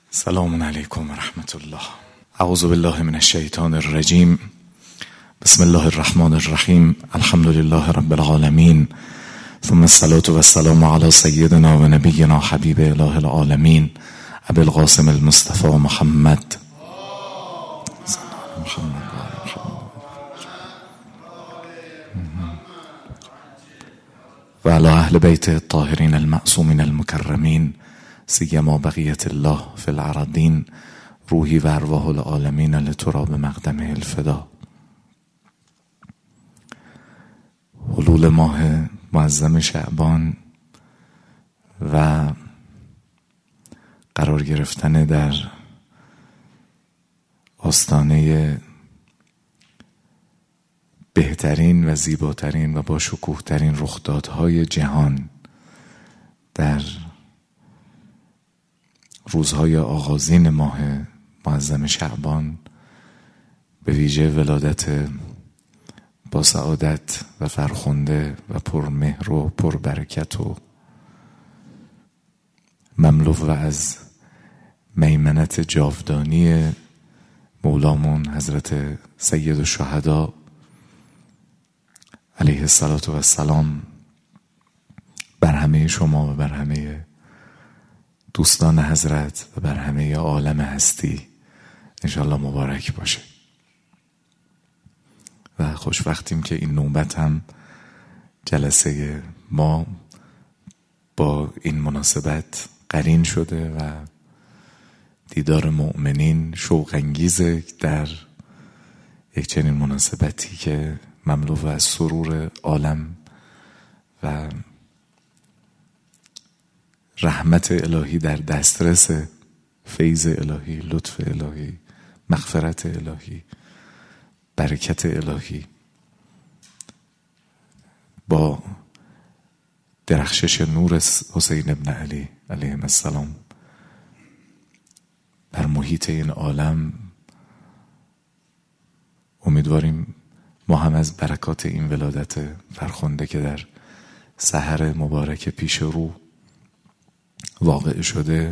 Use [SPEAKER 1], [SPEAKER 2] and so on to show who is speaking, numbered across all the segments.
[SPEAKER 1] سلام علیکم و رحمت الله. اعوذ بالله من الشیطان الرجیم. بسم الله الرحمن الرحیم. الحمد لله رب العالمین، ثم الصلاة و السلام علی سیدنا و نبینا حبیب اله العالمین ابی القاسم المصطفى محمد و علی اهل بیت الطاهرین المعصومین المکرمین سیما بقیت الله فی الارضین روحی و ارواح العالمین لتراب مقدمه الفدا. حلول ماه معظم شعبان و قرار گرفتن در آستانه بهترین و زیباترین و با شکوهترین رخدادهای جهان در روزهای آغازین ماه معظم شعبان، به ویژه ولادت با سعادت و فرخنده و پرمهر و پربرکت و مملو و از میمنت جاودانی مولامون حضرت سید الشهدا علیه السلام بر همه شما و بر همه دوستان حضرت و بر همه عالم هستی انشالله مبارک باشه. و خوشوقتیم که این نوبت هم جلسه ما با این مناسبت قرین شده و دیدار مؤمنین شوق انگیزه در یک چنین مناسبتی که مملو از سرور عالم و رحمت الهی در دسترس، فیض الهی، لطف الهی، مغفرت الهی، برکت الهی با درخشش نور حسین ابن علی علیه السلام بر محیط این عالم. امیدواریم ما هم از برکات این ولادت فرخنده که در سحر مبارک پیش رو واقع شده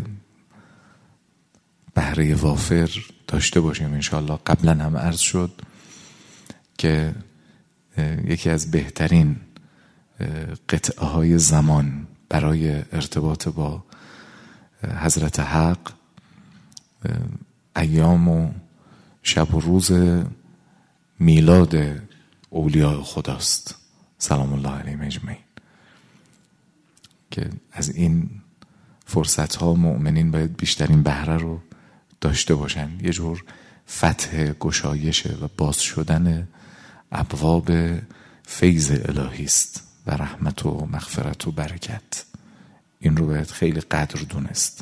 [SPEAKER 1] بهره وافر داشته باشیم انشاءالله. قبلا هم عرض شد که یکی از بهترین قطعه های زمان برای ارتباط با حضرت حق ایام و شب و روز میلاد اولیاء خداست سلام الله علیهم اجمعین، که از این فرصت ها مؤمنین باید بیشترین بهره رو داشته باشن. یه جور فتح گشایشه و باز شدن ابواب فیض الهی است و رحمت و مغفرت و برکت. این رو باید خیلی قدر دونست،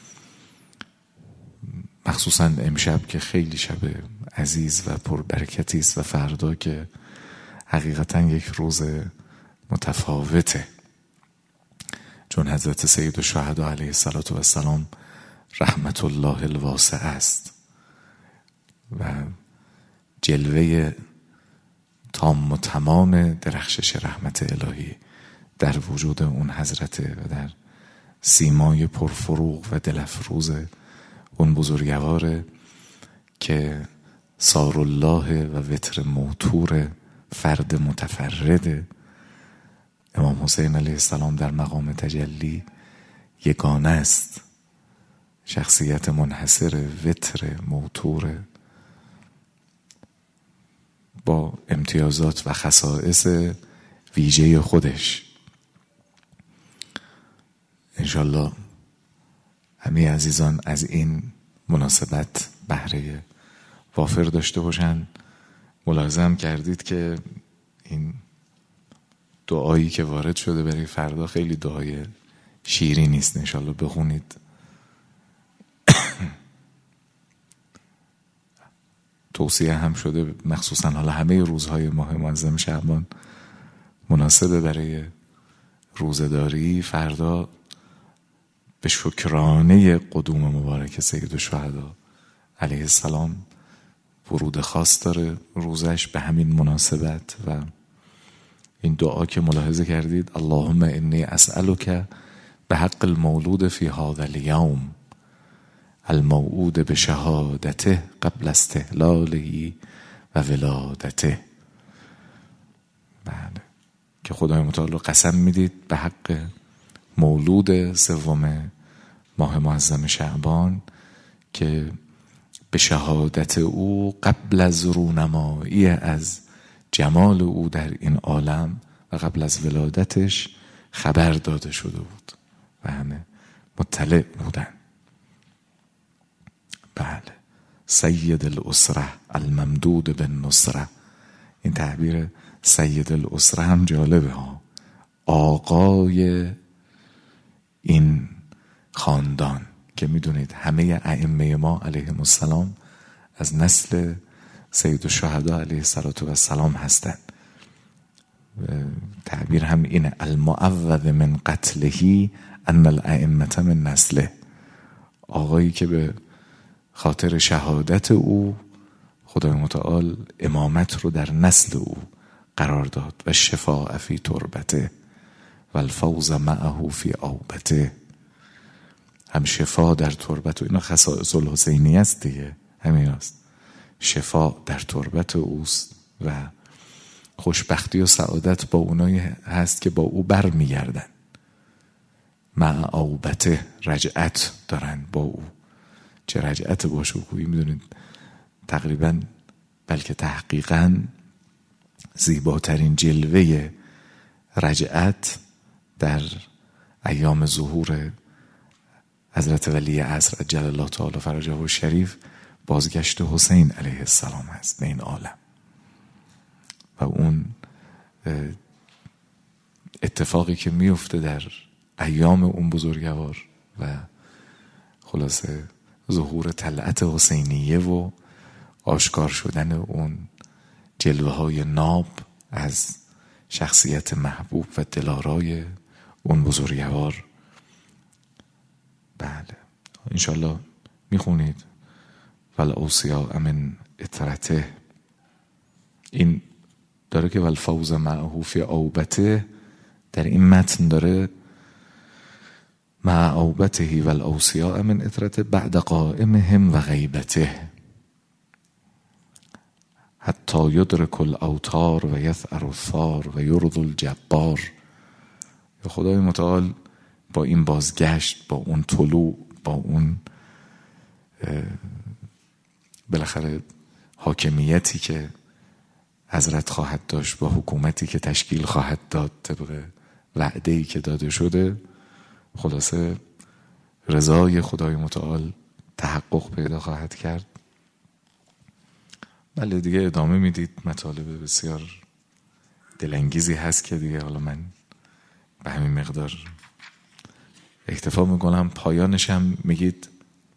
[SPEAKER 1] مخصوصا امشب که خیلی شب عزیز و پربرکتی است و فردا که حقیقتا یک روز متفاوته، چون حضرت سید الشهدا علیه السلام رحمت الله الواسع است و جلوه تام و تمام درخشش رحمت الهی در وجود اون حضرته و در سیمای پرفروغ و دلفروز اون بزرگواره که سار الله و وتر موتور فرد متفرده. امام حسین علیه السلام در مقام تجلی یگانه است، شخصیت منحصر، وتر موتور با امتیازات و خصائص ویژه خودش. انشالله همه عزیزان از این مناسبت بهره وافر داشته باشن. ملاحظه کردید که این دعایی که وارد شده برای فردا خیلی دعای شیرین نیست، انشالله بخونید. توصیه هم شده مخصوصا حالا همه روزهای ماه معظم شعبان مناسبه برای روزداری. فردا به شکرانه قدوم مبارک سید الشهدا علیه السلام ورود خاص داره روزش به همین مناسبت و این دعا که ملاحظه کردید اللهم انی اسألک به حق المولود فی هذا الیوم الموعود به شهادته قبل استحلاله و ولادته. بله، که خدای متعال قسم میدید به حق مولود سوم ماه معظم شعبان که به شهادت او قبل از رونمایی از جمال او در این عالم و قبل از ولادتش خبر داده شده بود و همه مطلع بودن. بله، سید الاسره الممدود بالنصره. این تعبیر سید الاسره هم جالبه ها، آقای این خاندان که میدونید همه ائمه ما علیهم السلام از نسل سید الشهدا علیه السلام هستند. تعبیر هم اینه، المعوذ من قتله ان الائمه من نسله. آقایی که به خاطر شهادت او خدای متعال امامت رو در نسل او قرار داد و شفاء فی تربته و الفوز معه فی اوبته. هم شفا در تربت و اینا خصائص الحسینی است دیگه، همین است، شفا در تربت اوست و خوشبختی و سعادت با اونایی هست که با او بر میگردن، مع اوبته، رجعت دارن با او. چه رجعت باشه کوی میدونید تقریبا بلکه تحقیقا زیباترین جلوه رجعت در ایام ظهور حضرت ولی عصر عجل الله تعالی فرجه و شریف بازگشت حسین علیه السلام هست به این عالم و اون اتفاقی که میفته در ایام اون بزرگوار و خلاصه ظهور طلعت حسینیه و آشکار شدن اون جلوه های ناب از شخصیت محبوب و دلارای اون بزرگوار. بله، انشالله میخونید والاوصیاء من اطرته. این داره که والفوز معه فی اوبته، در این متن داره مع اوبته والاوصیاء من اطرته بعد قائمهم و غیبته حتی یدرک الاوتار و یثأر الثار و یرض الجبار. خدای متعال با این بازگشت، با اون طلوع، با اون بالاخره حاکمیتی که حضرت خواهد داشت، با حکومتی که تشکیل خواهد داد طبق وعده‌ای که داده شده، خلاصه رضای خدای متعال تحقق پیدا خواهد کرد. بله دیگه ادامه میدید، مطالب بسیار دلانگیزی هست که دیگه حالا من به همین مقدار اکتفا میکنم. پایانش هم میگید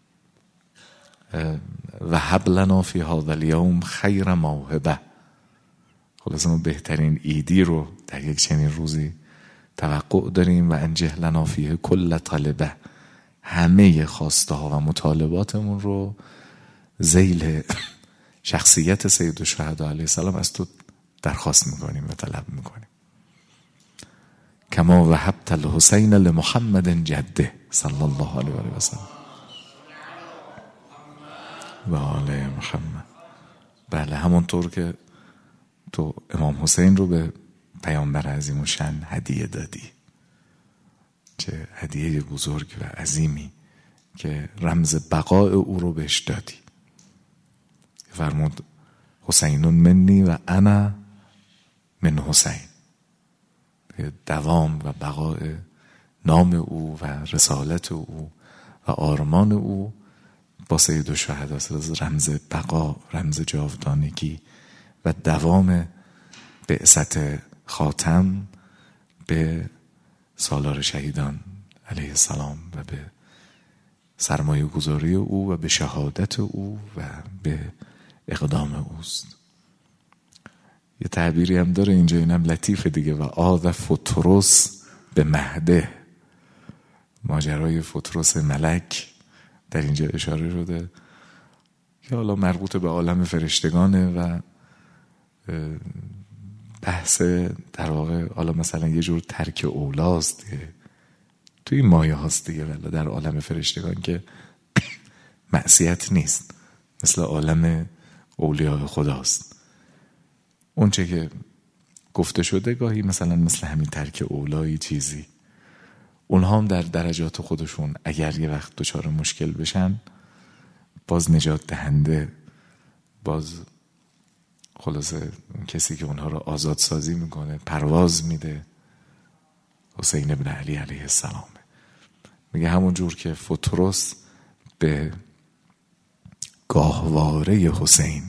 [SPEAKER 1] و هب لنا فی هذا الیوم خیر موهبه. خلاصه ما بهترین ایدی رو در یک چنین روزی توقع داریم و انجح لنا فیه کل طلبه. همه خواسته ها و مطالباتمون رو ذیل شخصیت سید الشهدا علیه السلام از تو درخواست میکنیم و طلب میکنیم. کما وهبت الحسین لمحمد جده صلی الله علیه و سلم و آل محمد. بله، همونطور که تو امام حسین رو به پیامبر عظیم الشأن هدیه دادی، چه هدیه بزرگ و عظیمی که رمز بقای او رو بهش دادی. فرمود حسین منی و انا من حسین، دوام و بقای نام او و رسالت او و آرمان او با سید الشهدا، رمز بقا، رمز جاودانگی و دوام بعثت خاتم به سالار شهیدان علیه السلام و به سرمایه گذاری او و به شهادت او و به اقدام اوست. یه تعبیری هم داره اینجا، اینم لطیفه دیگه، و آذ فطرس به مهده. ماجرای فطرس ملک در اینجا اشاره شده که حالا مربوط به عالم فرشتگانه و بحث در واقع حالا مثلا یه جور ترک اولاست دیگه. توی این مایه هاست دیگه، ولی در عالم فرشتگان که معصیت نیست، مثل عالم اولیاء خداست. اون چه که گفته شده گاهی مثلا مثل همین ترک اولایی چیزی، اونها هم در درجات خودشون اگر یه وقت دچار مشکل بشن باز نجات دهنده، باز خلاصه اون کسی که اونها رو آزادسازی میکنه، پرواز میده، حسین ابن علی علیه السلام. میگه همون جور که فتروس به گاهواره حسین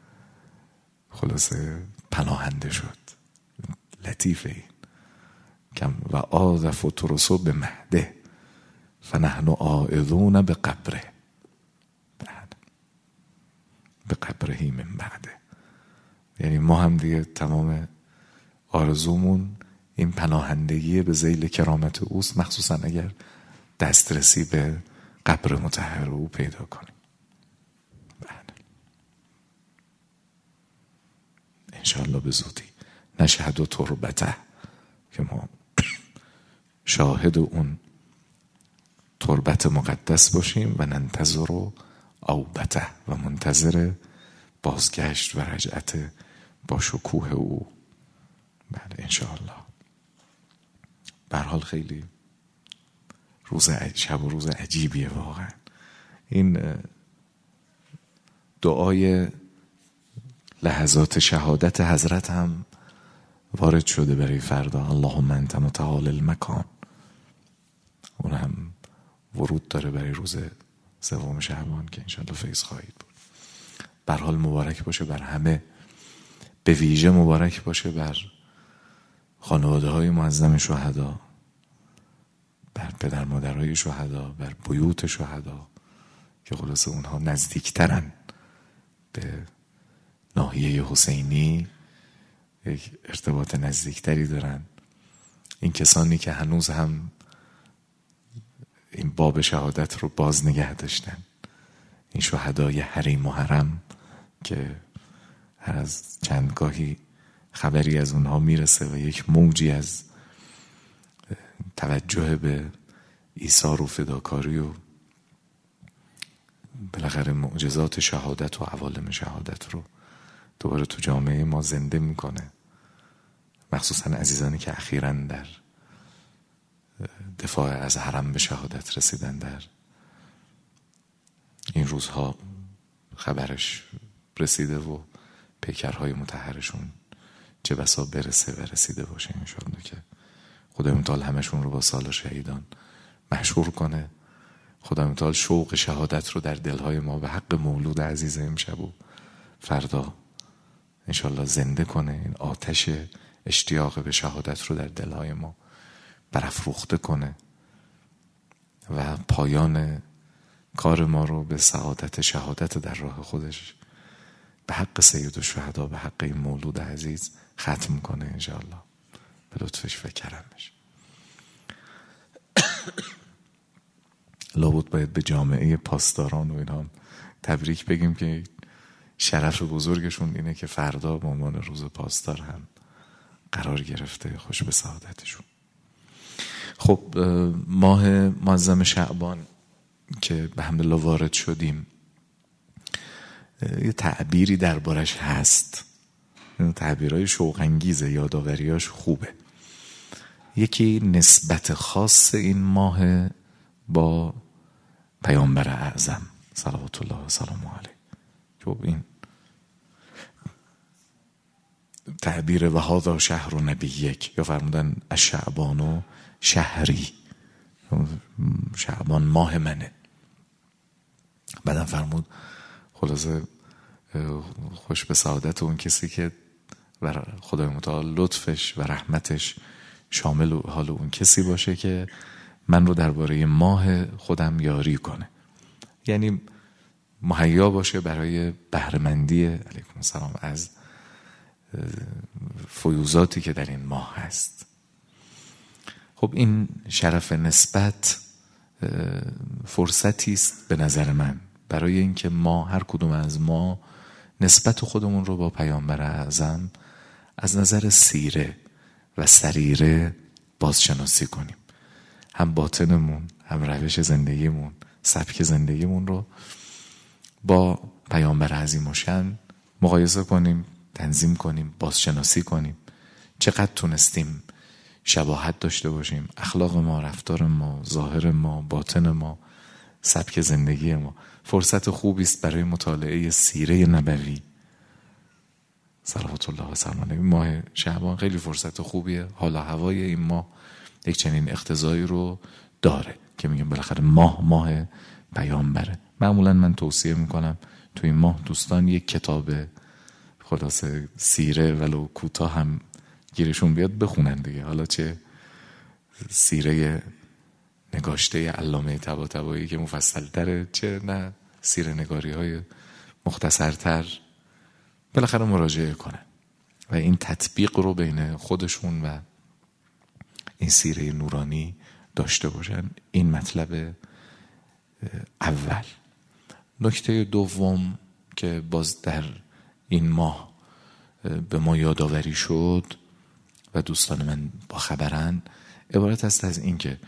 [SPEAKER 1] خلاصه پناهنده شد. لطیفه کم و آذ فتروسو به مهده فنحن آئذون به قبره، به قبرهی من بعده. یعنی ما هم دیگه تمام آرزومون این پناهندگی به ذیل کرامت اوست، مخصوصا اگر دسترسی به قبر مطهر او پیدا کنیم. انشاءالله به زودی نشهد و تربته که ما شاهد اون تربت مقدس باشیم و ننتظر و اوبته و منتظر بازگشت و رجعت با شکوه او. بله انشاءالله. به هر حال خیلی شب و روز عجیبیه واقعا. این دعای لحظات شهادت حضرت هم وارد شده برای فردا، اللهم انت متعال المکان. اون هم ورود داره برای روز 3 شعبان که انشاءالله فیض خواهید بود. به هر حال مبارک باشه بر همه، به ویژه مبارک باشه بر خانواده های معظم شهدا، بر پدر مادرهای شهدا، بر بیوت شهدا که خلاصه اونها نزدیکترن به ناحیه حسینی، یک ارتباط نزدیکتری دارن. این کسانی که هنوز هم این باب شهادت رو باز نگه داشتن، این شهدای حریم و حرم که هر از چندگاهی خبری از اونها میرسه و یک موجی از توجه به ایثار و فداکاری و بالاخره معجزات شهادت و عوالم شهادت رو دوباره تو جامعه ما زنده میکنه. مخصوصا عزیزانی که اخیراً در دفاع از حرم به شهادت رسیدن، در این روزها خبرش رسیده و پیکرهای مطهرشون چه بسا برسه و رسیده باشه انشاءالله که خدای متعال همشون رو با سال شهیدان محشور کنه. خدای متعال شوق شهادت رو در دلهای ما به حق مولود عزیز امشب و فردا انشاءالله زنده کنه. این آتش اشتیاق به شهادت رو در دلهای ما برافروخته کنه و پایان کار ما رو به سعادت شهادت در راه خودش به حق سید الشهدا، به حق این مولود عزیز ختم کنه انشاءالله به لطفش و کرمش. لابد باید به جامعه پاسداران و اینها تبریک بگیم که شرف بزرگشون اینه که فردا به عنوان روز پاسدار هم قرار گرفته. خوش به سعادتشون. خب ماه معظم شعبان که به حمدالله وارد شدیم، یه تعبیری دربارش هست، تعبیرهای شوق انگیزه، یاداوریاش خوبه. یکی نسبت خاص این ماه با پیامبر اعظم صلوات الله و سلام علیه. خب این تعبیر و هذا شهر نبیک، یا فرمودن الشعبان شهری، شعبان ماه منه. بعدم فرمود خلاصه خوش به سعادت اون کسی که خدای متعال لطفش و رحمتش شامل حال اون کسی باشه که من رو درباره ماه خودم یاری کنه، یعنی مهیا باشه برای بهره‌مندی علیکم السلام از فیوزاتی که در این ماه هست. خب این شرف نسبت فرصتی است به نظر من برای اینکه ما هر کدوم از ما نسبت خودمون رو با پیامبر اعظم از نظر سیره و سریره بازشناسی کنیم. هم باطنمون، هم روش زندگیمون، سبک زندگیمون رو با پیامبر عظیم الشأن مقایسه کنیم، تنظیم کنیم، بازشناسی کنیم، چقدر تونستیم شباهت داشته باشیم، اخلاق ما، رفتار ما، ظاهر ما، باطن ما، سبک زندگی ما. فرصت خوبی است برای مطالعه سیره نبوی صلوات الله و سلام علیه. ماه شعبان خیلی فرصت خوبیه. حال و هوای این ماه یک چنین اقتضایی رو داره که میگم بالاخره ماه پیامبره. معمولا من توصیه میکنم تو این ماه دوستان یک کتاب خلاصه سیره ولو کوتاه هم گیرشون بیاد بخونن دیگه. حالا چه سیره نگاشته علامه طباطبایی که مفصل تره، چه نه سیره نگاری های مختصرتر، بالاخره مراجعه کنن و این تطبیق رو بین خودشون و این سیره نورانی داشته باشن. این مطلب اول. نکته دوم که باز در این ماه به ما یادآوری شد و دوستان من با خبرن، عبارت است از این که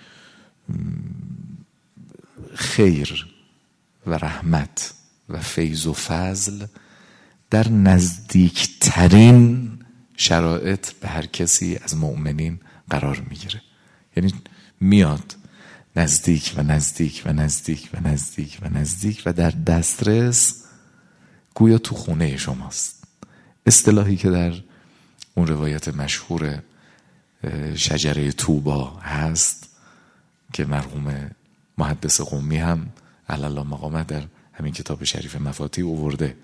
[SPEAKER 1] خیر و رحمت و فیض و فضل در نزدیکترین شرایط به هر کسی از مؤمنین قرار میگیره. یعنی میاد نزدیک و نزدیک و نزدیک و نزدیک و نزدیک و در دسترس، گویا تو خونه شماست. اصطلاحی که در اون روایت مشهور شجره طوبا هست که مرحوم محدث قمی هم علی الله مقامه در همین کتاب شریف مفاتیح آورده،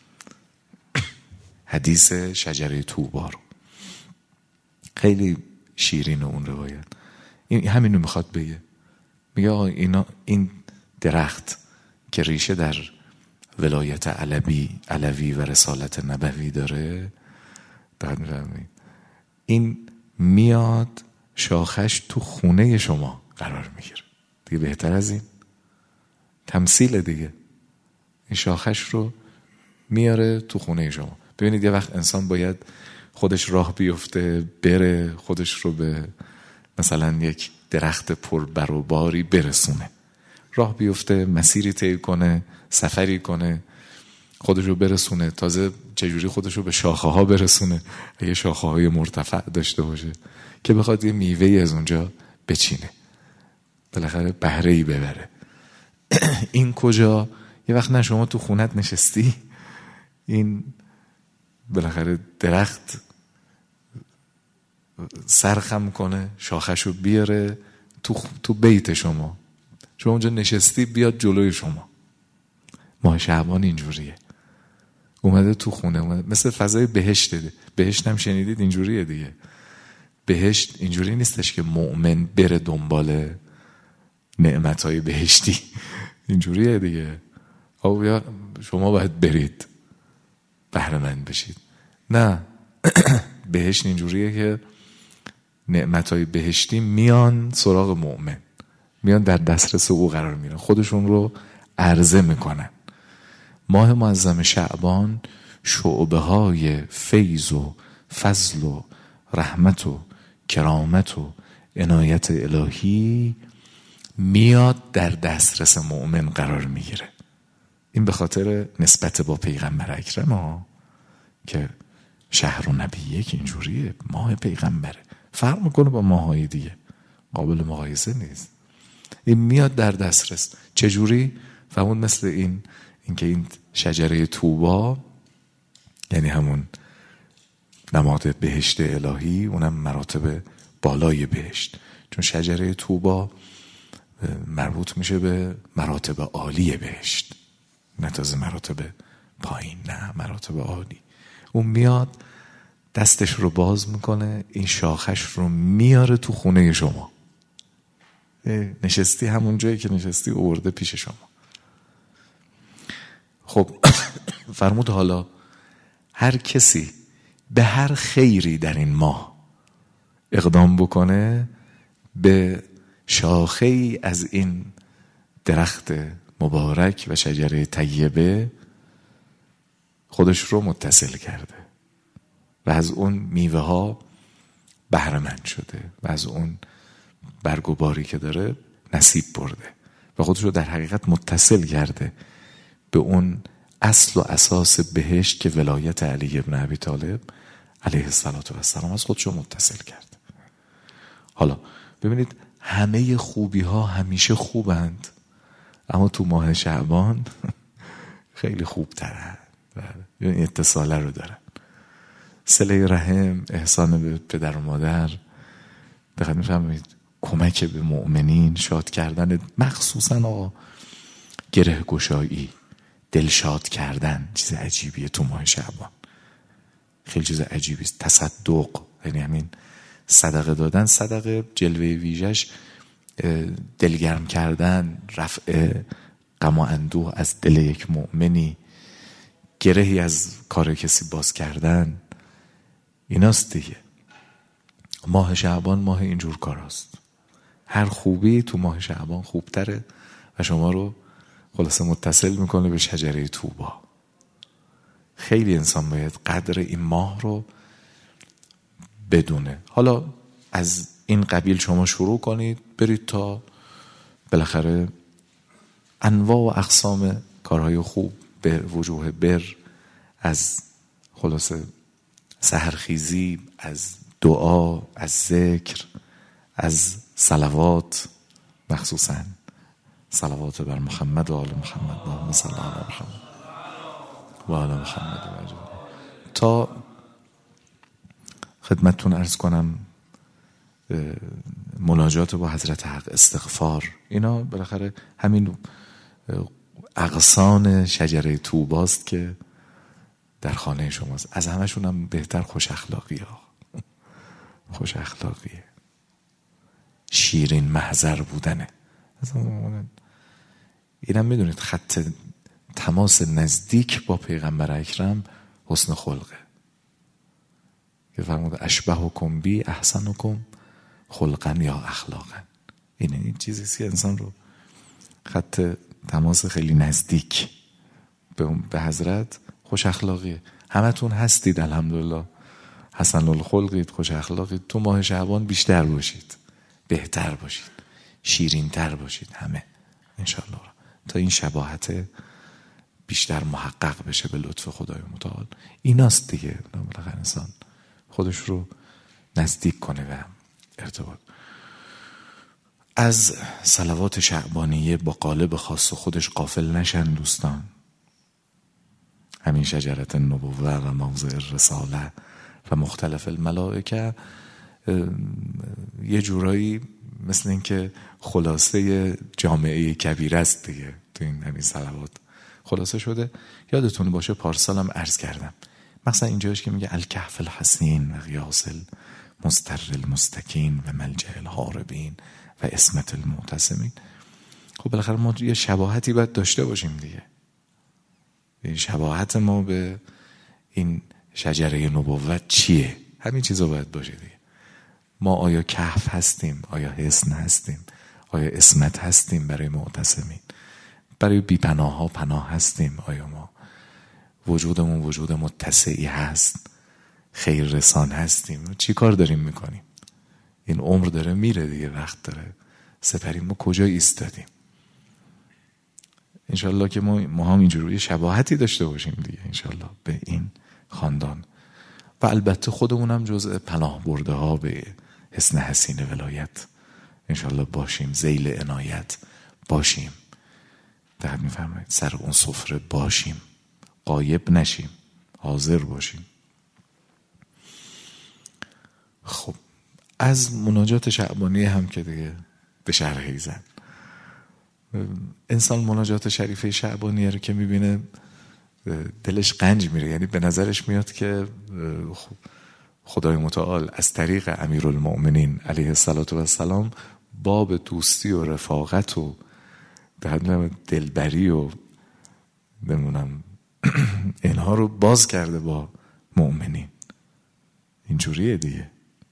[SPEAKER 1] حدیث شجره طوبا رو. خیلی شیرین اون روایت. این همینو میخواد بگه. میگه آقا این درخت که ریشه در ولایت علوی و رسالت نبوی داره، دقیق میفهمید، این میاد شاخش تو خونه شما قرار میگیره. دیگه بهتر از این تمثیل دیگه. این شاخش رو میاره تو خونه شما. ببینید یه وقت انسان باید خودش راه بیفته، بره خودش رو به مثلا یک درخت پر بر و باری برسونه، راه بیفته، مسیری طی کنه، سفری کنه، خودش رو برسونه. تازه چجوری خودش رو به شاخه ها برسونه؟ اگه شاخه های مرتفع داشته باشه که بخواد یه میوه‌ای از اونجا بچینه، بالاخره بهره‌ای ببره. این کجا؟ یه وقت نه شما تو خونت نشستی، این بالاخره درخت سرخم کنه، شاخشو بیاره تو بیت شما اونجا نشستی، بیاد جلوی شما. ماه شعبان اینجوریه، اومده تو خونه، اومده مثل فضای بهشت. بهشت هم شنیدید اینجوریه دیگه. بهشت اینجوری نیستش که مؤمن بره دنبال نعمتهای بهشتی، اینجوریه دیگه آقا شما باید برید بهره مند بشید. نه، بهشت اینجوریه که نعمتهای بهشتی میان سراغ مؤمن، میان در دسترس او قرار میگیرن، خودشون رو عرضه میکنن. ماه معظم شعبان شعبه های فیض و فضل و رحمت و کرامت و عنایت الهی میاد در دسترس مؤمن قرار میگیره. این به خاطر نسبت با پیغمبر اکرم ها که شهر و نبیه که اینجوریه، ماه پیغمبره، فرق میکنه با ماهای دیگه، قابل مقایسه نیست. این میاد در دسترس. چجوری؟ فهمون مثل اینکه این شجره طوبا یعنی همون نماد بهشت الهی، اونم مراتب بالای بهشت، چون شجره طوبا مربوط میشه به مراتب عالی بهشت، نه تازه مراتب پایین، نه مراتب عالی. اون میاد دستش رو باز میکنه، این شاخش رو میاره تو خونه شما، نشستی همون جایی که نشستی آورده پیش شما. خب فرمود حالا هر کسی به هر خیری در این ماه اقدام بکنه، به شاخه ای از این درخت مبارک و شجره طیبه خودش رو متصل کرده و از اون میوه ها بهره مند شده و از اون برگ و باری که داره نصیب برده و خودش رو در حقیقت متصل کرده به اون اصل و اساس بهشت که ولایت علی ابن ابی طالب علیه السلام از خودشو متصل کرد. حالا ببینید همه خوبی ها همیشه خوبند، اما تو ماه شعبان خیلی خوب ترن، این اتصاله رو دارن. صله رحم، احسان به پدر و مادر، دقیق میفهمید، کمک به مؤمنین، شاد کردن، مخصوصا گره گشایی، دلشاد کردن، چیز عجیبیه تو ماه شعبان، خیلی چیز عجیبیست. تصدق، یعنی همین صدقه دادن، صدقه جلوه ویژش دلگرم کردن، رفع غم و اندوه از دل یک مؤمنی، گرهی از کار کسی باز کردن، ایناست دیگه. ماه شعبان ماه اینجور کاراست. هر خوبی تو ماه شعبان خوبتره و شما رو خلاصه متصل میکنه به شجره طوبا. خیلی انسان باید قدر این ماه رو بدونه. حالا از این قبیل شما شروع کنید، برید تا بالاخره انواع و اقسام کارهای خوب به وجوه بر، از خلاصه سحرخیزی، از دعا، از ذکر، از صلوات، مخصوصا صلوات بر محمد و آل محمد، اللهم صل علی محمد و آل محمد، تا خدمتتون عرض کنم مناجات با حضرت حق، استغفار، اینا بالاخره همین اغصان شجره طوباست که در خانه شماست. از همشون هم بهتر خوش اخلاقی ها، خوش اخلاقیه، شیرین محضر بودنه. اینم میدونید خط تماس نزدیک با پیغمبر اکرم حسن خلقه، که فرموده اشبهکم بی احسنکم خلقا یا اخلاقا. این چیزیست که انسان رو خط تماس خیلی نزدیک به حضرت خوش اخلاقیه. همتون هستید الحمدلله، حسن الخلقید، خوش اخلاقید. تو ماه شعبان بیشتر باشید، بهتر باشید، شیرین تر باشید همه انشالله، تا این شباهت بیشتر محقق بشه به لطف خدای متعال. ایناست دیگه، بالاخره انسان خودش رو نزدیک کنه به ارتباط. از صلوات شعبانیه با قالب خاص خودش غافل نشن دوستان. همین شجرت النبوه و موضع الرساله و مختلف الملائکه یه جورایی مثل این که خلاصه جامعه کبیره است دیگه. تو این همین صلوات خلاصه شده. یادتون باشه پارسالم عرض کردم، مثلا اینجاش که میگه الکهف الحسین و غیاث المستر المستکین و ملجأ الهاربین و عصمت المعتصمین. خب بالاخره ما یه شباهتی باید داشته باشیم دیگه. این شباهت ما به این شجره نبوت چیه؟ همین چیزا باید باشه دیگه. ما آیا کهف هستیم؟ آیا حصن هستیم؟ آیا عصمت هستیم برای معتصمین؟ برای بی‌پناه ها پناه هستیم؟ آیا ما وجودمون وجود متسعی هست؟ خیر رسان هستیم؟ چی کار داریم میکنیم؟ این عمر داره میره دیگه، وقت داره سپری. ما کجا ایستادیم؟ انشالله که ما هم اینجوری شباهتی داشته باشیم دیگه انشالله به این خاندان، و البته خودمون هم جزء پناه برده ها به حسن حسین ولایت انشالله باشیم، ذیل عنایت باشیم، دقیق میفرمایید، سر اون سفره باشیم، غایب نشیم، حاضر باشیم. خب از مناجات شعبانی هم که دیگه به شرحی زن، انسان مناجات شریفه شعبانیه رو که میبینه دلش قنج میره. یعنی به نظرش میاد که خدای متعال از طریق امیرالمؤمنین علیه السلام باب دوستی و رفاقت و دلبری و نمونم اینها رو باز کرده با مؤمنین. اینجوریه دیگه.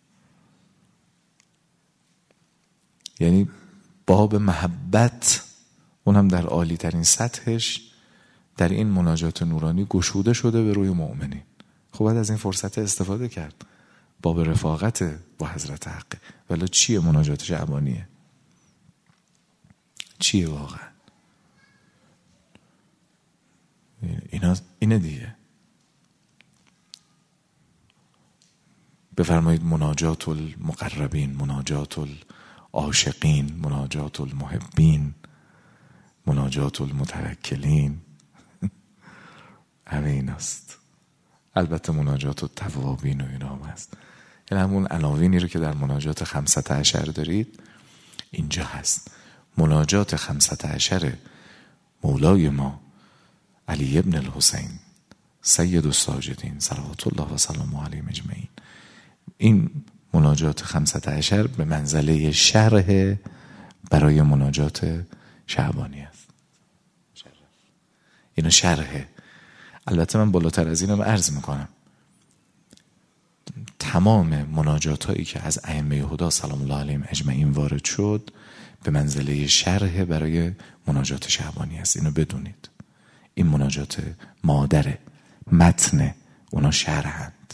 [SPEAKER 1] یعنی باب محبت اونم در عالی ترین سطحش در این مناجات نورانی گشوده شده به روی مؤمنین. خب باید از این فرصت استفاده کرد. باب رفاقت با حضرت حق. ولی چیه مناجات شعبانیه؟ چیه واقعا؟ اینه دیگه. بفرمایید مناجات المقربین، مناجات العاشقین، مناجات المحبین، مناجات المتوکلین. همه این است. البته مناجات التوابین و اینا هم هست. این همون عناوینی رو که در مناجات 15 دارید اینجا هست. مناجات 15 مولای ما علی ابن الحسین سید الساجدین صلوات الله و سلام علیه اجمعین. این مناجات 15 به منزله شرح برای مناجات شعبانی است. اینو شرحه. البته من بالاتر از اینم عرض میکنم تمام مناجات هایی که از ائمه هدا سلام الله علیهم اجمعین وارد شد به منزله شرح برای مناجات شعبانی است. اینو بدونید. این مناجات مادره، متن، اونا شرحند.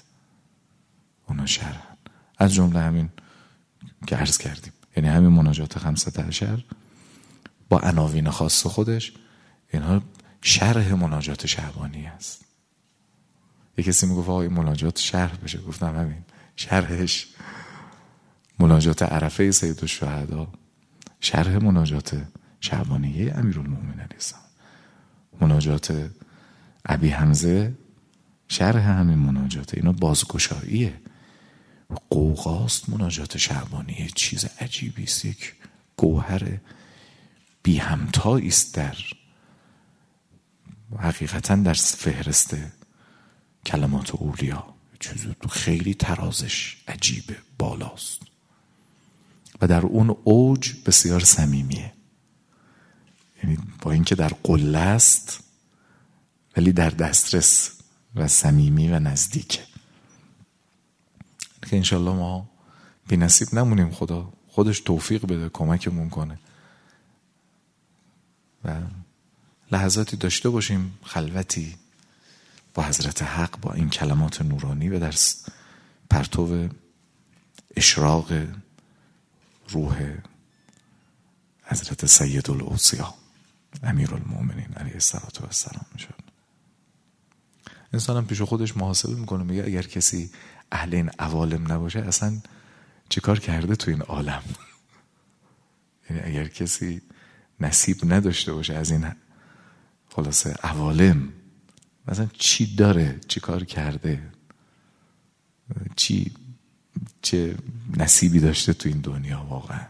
[SPEAKER 1] از جمله همین که عرض کردیم، یعنی همین مناجات 15 با عناوین خاص خودش، اینها شرح مناجات شعبانی است. یک کسی میگفت آقا این مناجات شرح بشه، گفتم همین شرحش مناجات عرفه سید الشهدا، شرح مناجات شعبانیه امیرالمومنین علیه السلام، مناجات ابی حمزه شرح همین مناجات. اینا بازگشاییه، قوقاست. مناجات شعبانیه چیز عجیبی است، یک گوهر بی همتایی است در حقیقتا در فهرست کلمات اولیا. چیز خیلی ترازش عجیبه، بالاست و در اون اوج بسیار صمیمیه. یعنی با اینکه در قله است ولی در دسترس و صمیمی و نزدیکه که انشالله ما بی نصیب نمونیم. خدا خودش توفیق بده، کمکمون کنه و لحظاتی داشته باشیم خلوتی با حضرت حق، با این کلمات نورانی و در پرتو اشراق روح حضرت سید الاوصیا امیرالمومنین علیه السلام میشد. انسان هم پیش خودش محاسبه میکنه، میگه اگر کسی اهل این عوالم نباشه اصلا چیکار کرده تو این عالم؟ یعنی اگر کسی نصیب نداشته باشه از این خلاصه عوالم، مثلا چی داره، چی کار کرده، چه نصیبی داشته تو این دنیا واقعا.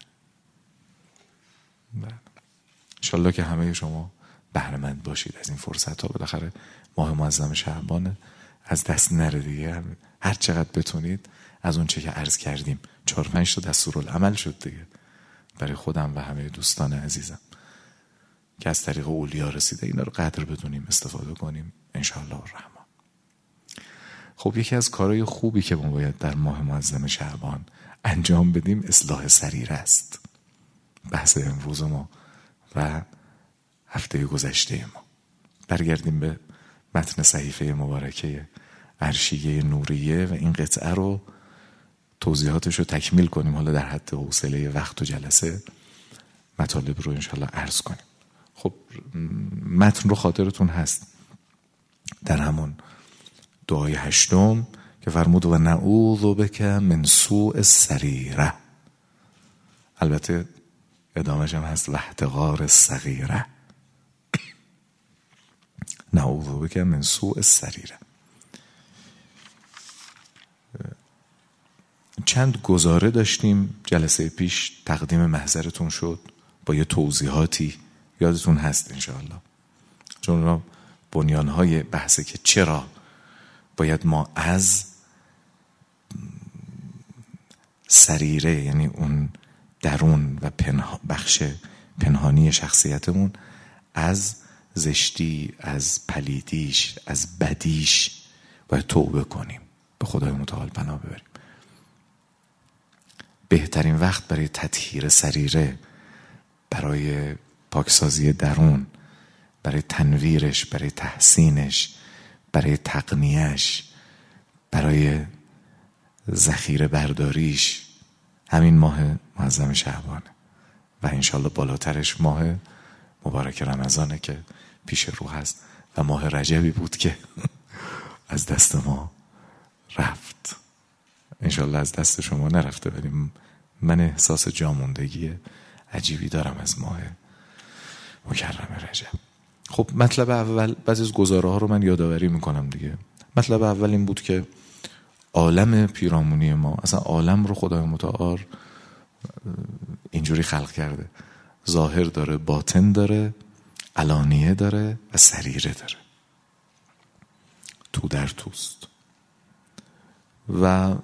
[SPEAKER 1] انشالله که همه شما بهره‌مند باشید از این فرصت ها. بالاخره ماه معظم شعبان از دست نره دیگه. هر چقدر بتونید از اون چه که عرض کردیم 4-5 تا دستورالعمل شد دیگه برای خودم و همه دوستان عزیزم که از طریق اولیا رسیده، اینا رو قدر بدونیم، استفاده کنیم انشاءالله الرحمن. خب یکی از کارهای خوبی که ما باید در ماه معظم شعبان انجام بدیم اصلاح سریره است. بحث امروز ما و هفته گذشته ما. برگردیم به متن صحیفه مبارکه عرشیه نوریه و این قطعه رو توضیحاتش رو تکمیل کنیم. حالا در حد حوصله وقت و جلسه مطالب رو انشاءالله عرض کنیم. خب متن رو خاطرتون هست در همون دعای 8 که فرمود و نعوذ بک من سوء السریره. البته ادامهش هم هست و احتقار الصغیره. نعوذ بک من سوء السریره. چند گزاره داشتیم جلسه پیش، تقدیم محضرتون شد با یه توضیحاتی، یادتون هست انشاءالله، چون بنیانهای بحثه که چرا باید ما از سریره، یعنی اون درون و بخش پنهانی شخصیتمون، از زشتی، از پلیدیش، از بدیش باید توبه کنیم، به خدای متعال پناه ببریم. بهترین وقت برای تطهیر سریره، برای پاکسازی درون، برای تنویرش، برای تحسینش، برای تقنیهش، برای ذخیره برداریش همین ماه معظم شعبانه و انشالله بالاترش ماه مبارک رمضانه که پیش رو هست. و ماه رجبی بود که از دست ما رفت. انشالله از دست شما نرفته، ولی من احساس جاموندگی عجیبی دارم از ماه مکرم رجب. خب مطلب اول، بعضی از گزاره ها رو من یادآوری میکنم دیگه. مطلب اول این بود که عالم پیرامونی ما، اصلا عالم رو خدای متعال اینجوری خلق کرده، ظاهر داره، باطن داره، علانیه داره و سریره داره، تو در توست. و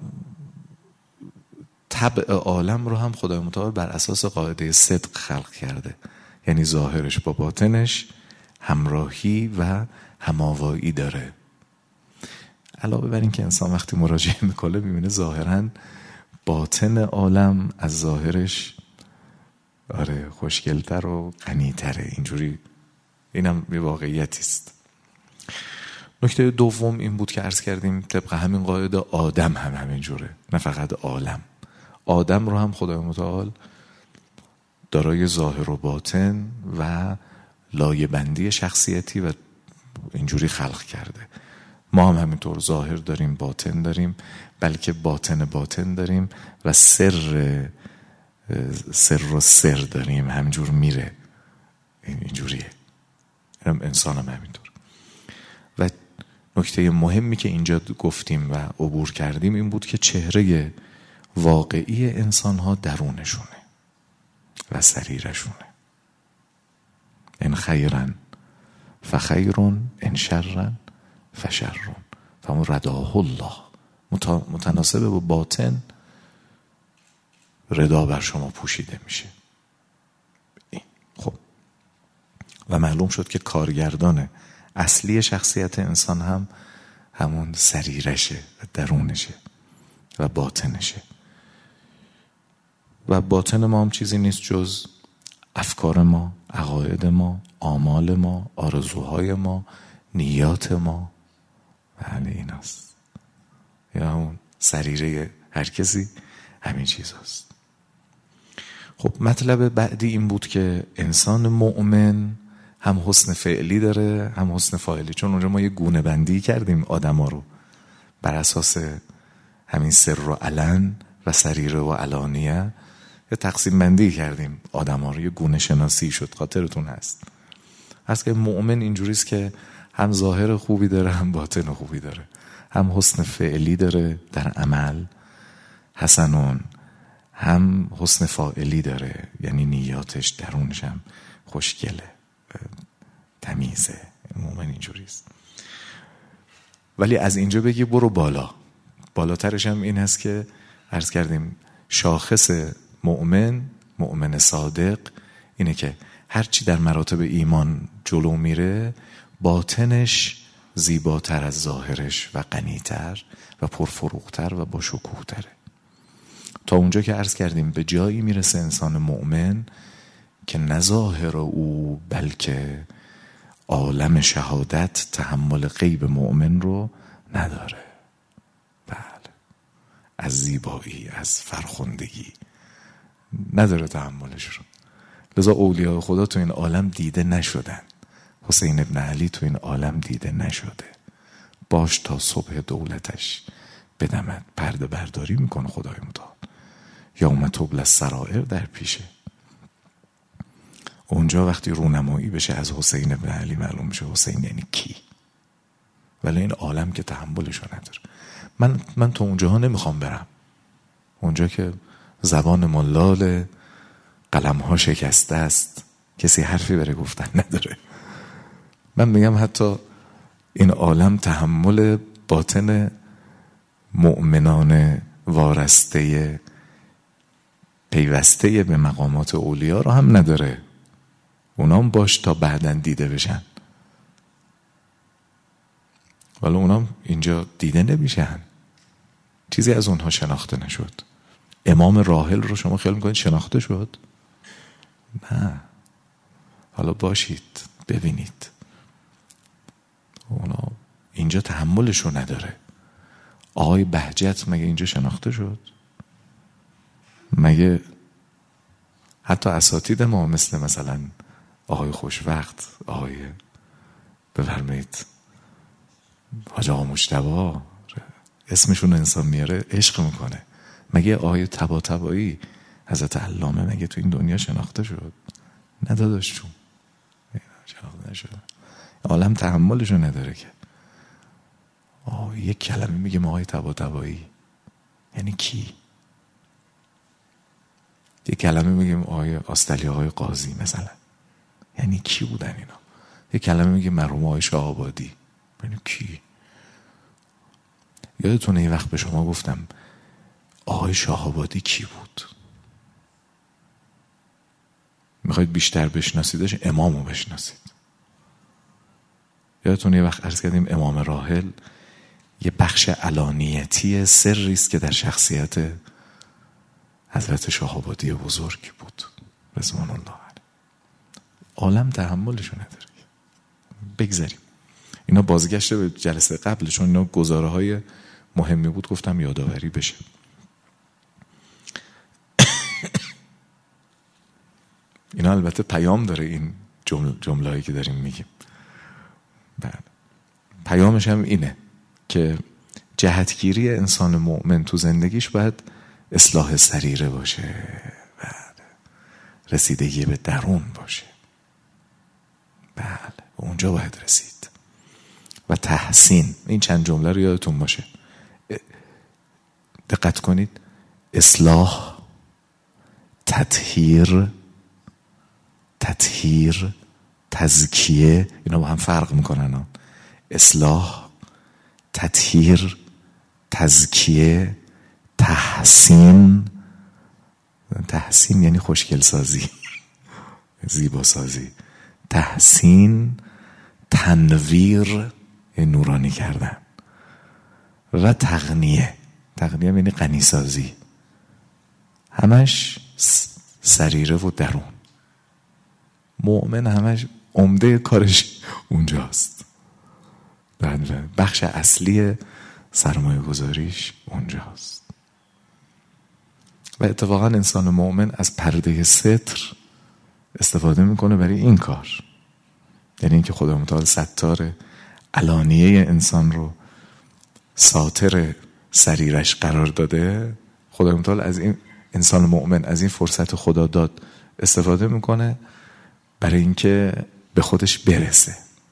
[SPEAKER 1] طبع عالم رو هم خدای متعال بر اساس قاعده صدق خلق کرده، یعنی ظاهرش با باطنش همراهی و هماوایی داره. علاوه بر این که انسان وقتی مراجعه میکنه میبینه ظاهراً باطن عالم از ظاهرش خوشگلتر و غنی‌تره. اینجوری، اینم یه واقعیتی است. نکته دوم این بود که عرض کردیم طبق همین قاعده آدم هم همینجوره، نه فقط عالم. آدم رو هم خدای متعال دارای ظاهر و باطن و لایه بندی شخصیتی و اینجوری خلق کرده. ما هم همینطور ظاهر داریم، باطن داریم، بلکه باطن داریم و سر داریم. همینجور میره، اینجوریه. انسان هم همینطور. و نکته مهمی که اینجا گفتیم و عبور کردیم این بود که چهره واقعی انسان ها درونشونه و سریرشونه. ان خیرن فخیرون، ان شرن فشرون. فمون رداه الله، متناسب با باطن ردا بر شما پوشیده میشه. این خب، و معلوم شد که کارگردان اصلی شخصیت انسان هم همون سریرشه و درونشه و باطنشه. و باطن ما هم چیزی نیست جز افکار ما، عقاید ما، آمال ما، آرزوهای ما، نیات ما. بله این هست، یا همون سریره هر کسی همین چیز هست. خب مطلب بعدی این بود که انسان مؤمن هم حسن فعلی داره هم حسن فاعلی. چون اونجا ما یه گونه بندی کردیم آدم ها رو بر اساس همین سر و علن و سریره و علانیه، یه تقسیم بندی کردیم آدم ها رو، یه گونه شناسی شد. خاطرتون هست هست که مؤمن اینجوریست که هم ظاهر خوبی داره هم باطن خوبی داره، هم حسن فعلی داره در عمل حسنون، هم حسن فاعلی داره، یعنی نیاتش درونش هم خوشگله، تمیزه. مؤمن اینجوریست. ولی از اینجا بگی برو بالا، بالاترش هم این هست که عرض کردیم شاخص مؤمن صادق اینه که هرچی در مراتب ایمان جلو میره باطنش زیباتر از ظاهرش و غنی‌تر و پرفروغ‌تر و با شکوه‌تره. تا اونجا که عرض کردیم به جایی میرسه انسان مؤمن که نه ظاهر او بلکه عالم شهادت تحمل غیب مؤمن رو نداره. بله، از زیبایی، از فرخندگی نداره تحملش رو. لذا اولیاء خدا تو این عالم دیده نشدن. حسین ابن علی تو این عالم دیده نشده. باش تا صبح دولتش بدمد. پرده برداری میکنه خدای متعال. یوم تبلی السرائر در پیشه. اونجا وقتی رونمایی بشه از حسین ابن علی معلوم میشه حسین یعنی کی. ولی این عالم که تحملشو نداره. من تو اونجاها نمیخوام برم. اونجا که زبان ملال، قلمها شکسته است، کسی حرفی برای گفتن نداره. من میگم حتی این عالم تحمل باطن مؤمنان وارسته پیوسته به مقامات اولیا رو هم نداره. اونام باش تا بعدن دیده بشن، ولی اونام اینجا دیده نمیشن. چیزی از اونها شناخته نشد. امام راحل رو شما خیال میکنید شناخته شد؟ نه. حالا باشید ببینید اونا اینجا تحملش رو نداره. آقای بهجت مگه اینجا شناخته شد؟ مگه حتی اساتید ما مثلا آقای خوشوقت، آقای بفرمایید حاج آقا مجتبی اسمشون انسان میاره عشق میکنه. مگه آقای طباطبایی حضرت علامه مگه تو این دنیا شناخته شد؟ نه داداش چون شناخته نشد. عالم تحملشو نداره که یک کلمه میگه آقای طباطبایی یعنی کی؟ یک کلمه میگیم آقای آستلی آقای قاضی مثلا یعنی کی بودن اینا؟ یک کلمه میگیم مرحوم آقای شاه آبادی یعنی کی؟ یادتونه یه وقت به شما گفتم آقای شاه آبادی کی بود؟ میخواید بیشتر بشناسیدش امامو بشناسید. یادتونه یه وقت عرض کردیم امام راحل یه بخش علانیتی سری است که در شخصیت حضرت شاه آبادی بزرگ بود رضوان الله علیه. عالم تحملشو نداره. بگذاریم اینا. بازگشته به جلسه قبلشون اینا گزاره های مهمی بود گفتم یادآوری بشه. اینا البته پیام داره این جمله‌ای که داریم میگیم. پیامش هم اینه که جهتگیری انسان مؤمن تو زندگیش باید اصلاح سریره باشه، رسیدگی به درون باشه. بله اونجا باید رسید. و تحسین، این چند جمله رو یادتون باشه. دقت کنید، اصلاح، تطهیر، تزکیه، اینا با هم فرق میکنن. اصلاح، تطهیر، تزکیه، تحسین یعنی خوشگل سازی، زیبا سازی. تحسین، تنویر یعنی نورانی کردن. و تغنیه یعنی غنی سازی. همش سریره و درون. مؤمن همش عمده کارش اونجاست. بخش اصلی سرمایه گذاریش اونجاست. و اتفاقا انسان مؤمن از پرده ستر استفاده میکنه برای این کار. یعنی اینکه خدا متعال ستار علانیه انسان رو ساتر سریرش قرار داده. خدا متعال از این انسان مؤمن از این فرصت خدا داد استفاده میکنه برای اینکه به خودش برسه.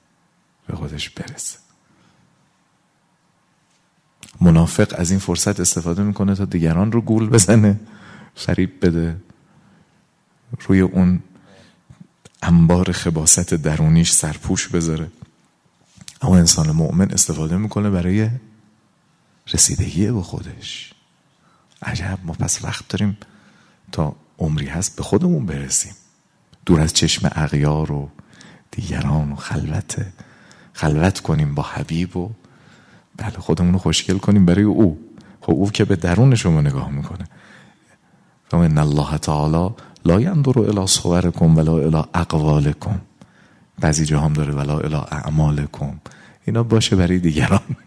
[SPEAKER 1] منافق از این فرصت استفاده میکنه تا دیگران رو گول بزنه، فریب بده، روی اون انبار خباثت درونیش سرپوش بذاره. اما انسان مؤمن استفاده میکنه برای رسیدگی به خودش. عجب، ما پس وقت داریم تا عمری هست به خودمون برسیم، دور از چشم اغیار و دیگران و خلوت کنیم با حبیب و بله خودمون رو خوشگل کنیم برای او. خب او که به درون شما نگاه میکنه. ان الله تعالی لا ينظر الى صوركم ولا الى اقوالكم. بعضی جا هم داره ولا الى اعمالكم. اینا باشه برای دیگران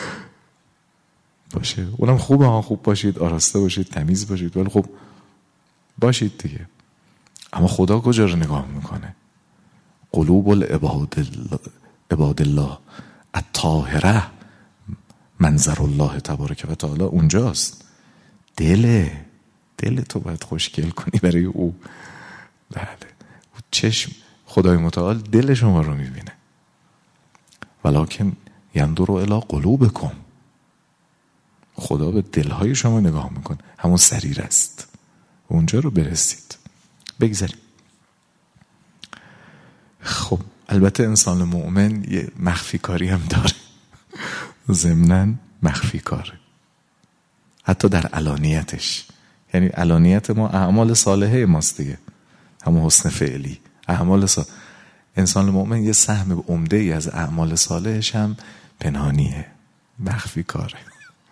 [SPEAKER 1] باشه، اونم خوبه، خوب باشید، آراسته باشید، تمیز باشید، ولی خب باشید دیگه. اما خدا کجا رو نگاه میکنه؟ قلوب عباد الله الطاهره منظر الله تبارک و تعالی اونجاست. دل تو باید خوشگل کنی برای او. بله چشم خدای متعال دل شما رو میبینه. ولکن ینظر الی قلوبکم. خدا به دلهای شما نگاه میکنه، همون سریر است. اونجا رو برسید. بگذاریم. خب البته انسان مؤمن یه مخفی کاری هم داره. ضمناً مخفی کاره، حتی در علانیتش. یعنی علانیت ما اعمال صالحه ماست دیگه، همون حسن فعلی، اعمال صالح. انسان مؤمن یه سهم عمده ای از اعمال صالحش هم پنهانیه، مخفی کاره.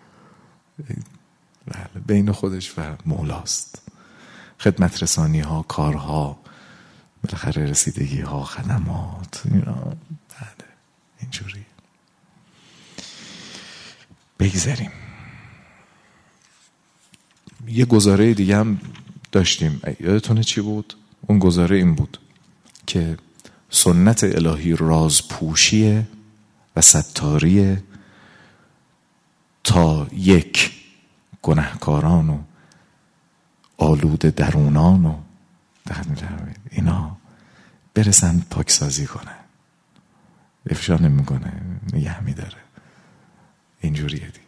[SPEAKER 1] بین خودش و مولاست. خدمت رسانی ها، کارها، بالاخره رسیدگی ها، خدمات، اینا بله اینجوری. بگذاریم. یه گزاره دیگه هم داشتیم، یادتونه چی بود؟ اون گزاره این بود که سنت الهی رازپوشیه و ستاریه تا یک، گناهکاران و آلود درونان و اینا برسن پاکسازی کنن. افشا نمیکنه، نگه میداره. اینجوریه دی.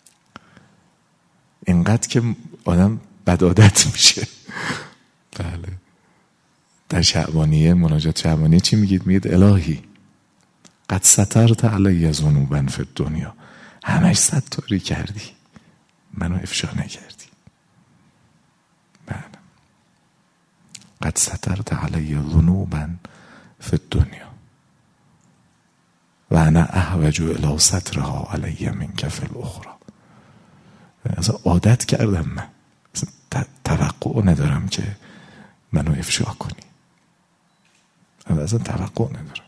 [SPEAKER 1] اینقدر که آدم بدعادت میشه. بله. در شعبانیه، مناجات شعبانیه چی میگید؟ میگید الهی قد سترت علی ذنوبا فی الدنیا، همش ستاری کردی، منو افشا نکردی. بله. قد سترت علی ذنوبا فی الدنیا و انا احوج الی سترها علی منک فی الاخرى. اصلا عادت کردم، من توقع ندارم که منو افشا کنی، اصلا توقع ندارم.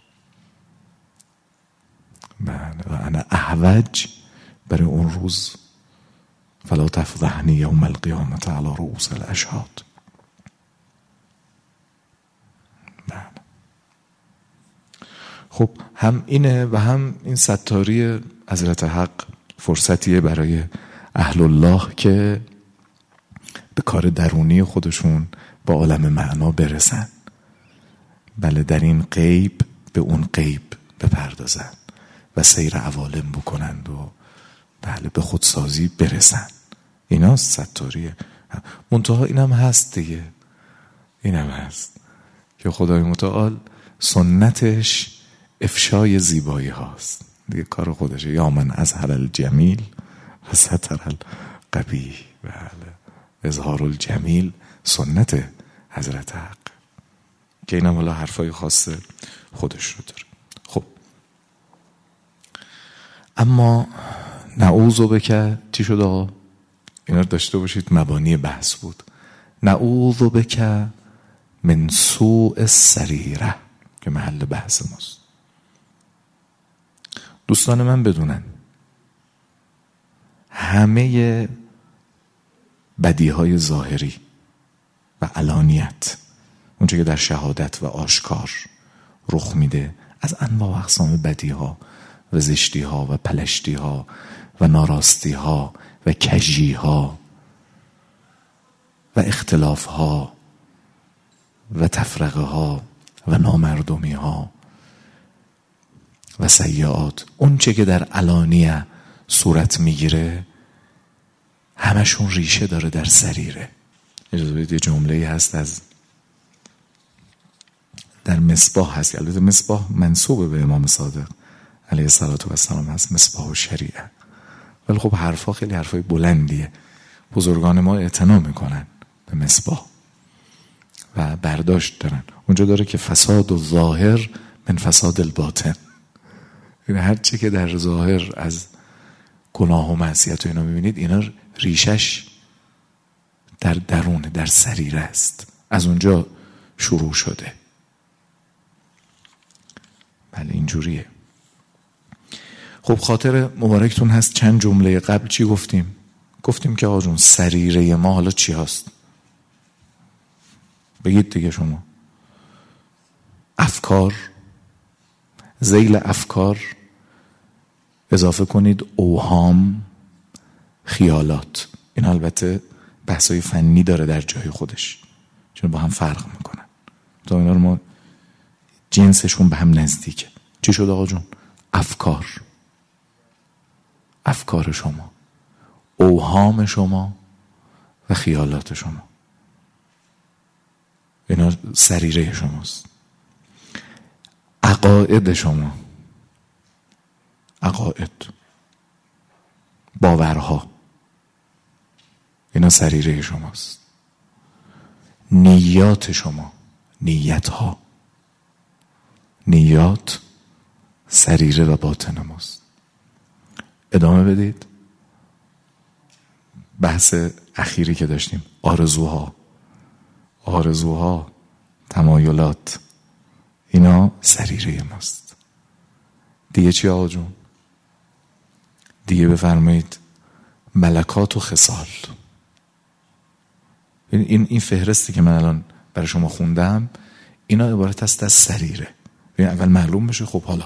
[SPEAKER 1] و انا احوج، برای اون روز فلا تفضحنی یوم القیامت علی رؤوس الاشهاد. خب هم اینه و هم این ستاری حضرت حق فرصتیه برای اهل الله که به کار درونی خودشون با عالم معنا برسن. بله، در این غیب به اون غیب بپردازن و سیر عوالم بکنند و بله به خودسازی برسن. اینا ستاریه. منتها اینم هست دیگه، اینم هست که خدای متعال سنتش افشای زیبایی هاست دیگه، کار خودشه. یا من اظهر الجمیل و ستر القبیح. بله، اظهار الجمیل سنت حضرت حق که اینم حالا حرفای خاص خودش رو داره. خب اما نعوذ بک چی شد آقا؟ اینا رو داشته باشید، مبانی بحث بود. نعوذ بک من سوء السریره که محل بحث ماست. دوستان من بدونن همه بدیهای ظاهری و علانیت، اونچه که در شهادت و آشکار رخ میده از انواع و اقسام بدیها و زشتیها و پلشتیها و ناراستیها و کژیها و اختلافها و تفرقه ها و نامردمی ها و سیئات، اون چه که در علانیه صورت میگیره همشون ریشه داره در سریره. اجازه بدید یه جمله‌ای هست از در مصباح هست، البته مصباح منسوب به امام صادق علیه السلام هست، مصباح الشریعه، ولی خب حرفا خیلی حرفای بلندیه. بزرگان ما اعتنا میکنن به مصباح و برداشت دارن. اونجا داره که فساد الظاهر من فساد الباطن، یعنی هر چی که در ظاهر از گناه و معصیت و اینا میبینید اینا ریشش در درون، در سریره است، از اونجا شروع شده. بله اینجوریه. خب خاطر مبارکتون هست چند جمله قبل چی گفتیم؟ گفتیم که آقا جون سریره ما حالا چی هست؟ بگید دیگه شما. افکار، ذیل افکار اضافه کنید اوهام، خیالات. این البته بحثای فنی داره در جای خودش، چون با هم فرق میکنن. تا اینا رو ما جنسشون به هم نزدیکه. چی شد آقا جون؟ افکار، افکار شما، اوهام شما و خیالات شما، اینا سریره شماست. عقاید شما، عقاید، باورها، اینا سریره شماست. نیات شما، نیتها، نیات سریره و باطن ماست. ادامه بدید. بحث اخیری که داشتیم، آرزوها، آرزوها، تمایلات، اینا سریره ماست. دیگه چی آقا جون؟ دیگه بفرمایید ملکات و خصال. این فهرستی که من الان برای شما خوندم اینا عبارت است از سریره. اول معلوم بشه. خب حالا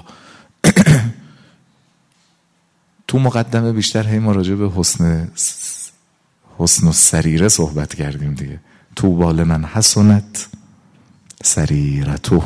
[SPEAKER 1] تو مقدمه بیشتر هی ما راجع به حسن و سریره صحبت کردیم دیگه. تو بال من حسنت سریرتو،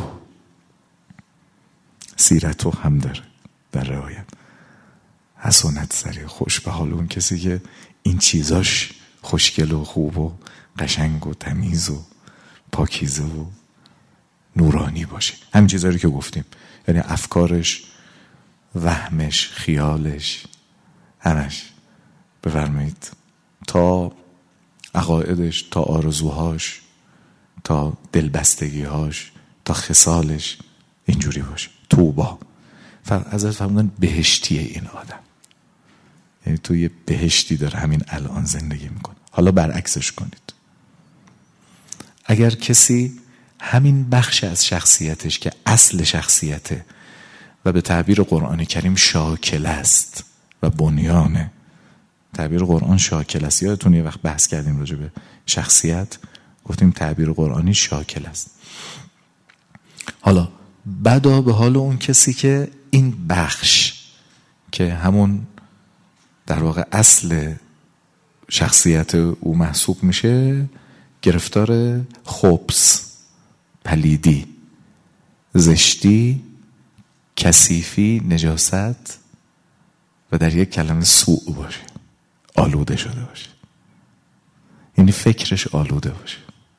[SPEAKER 1] سیرتو هم داره در روایت. حسنت سریر، خوش به حال اون کسی که این چیزاش خوشگل و خوب و قشنگ و تمیز و پاکیزه و نورانی باشه. همین چیزایی که گفتیم، یعنی افکارش، وهمش، خیالش، همش بفرمایید، تا عقایدش، تا آرزوهاش، تا دلبستگیهاش، تا خصالش اینجوری باشه. توبا ازت فرمودن بهشتیه این آدم، یعنی تو یه بهشتی داره همین الان زندگی میکنه. حالا برعکسش کنید. اگر کسی همین بخش از شخصیتش که اصل شخصیته و به تعبیر قرآن کریم شاکل است و بنیانه، تعبیر قرآن شاکل است. یادتون یه وقت بحث کردیم راجع به شخصیت، گفتیم تعبیر قرآنی شاکل است. حالا بدا به حال اون کسی که این بخش که همون در واقع اصل شخصیت او محسوب میشه گرفتار خبث، پلیدی، زشتی، کثیفی، نجاست و در یک کلمه سوء باشه، آلوده شده باشه. یعنی فکرش آلوده باشه.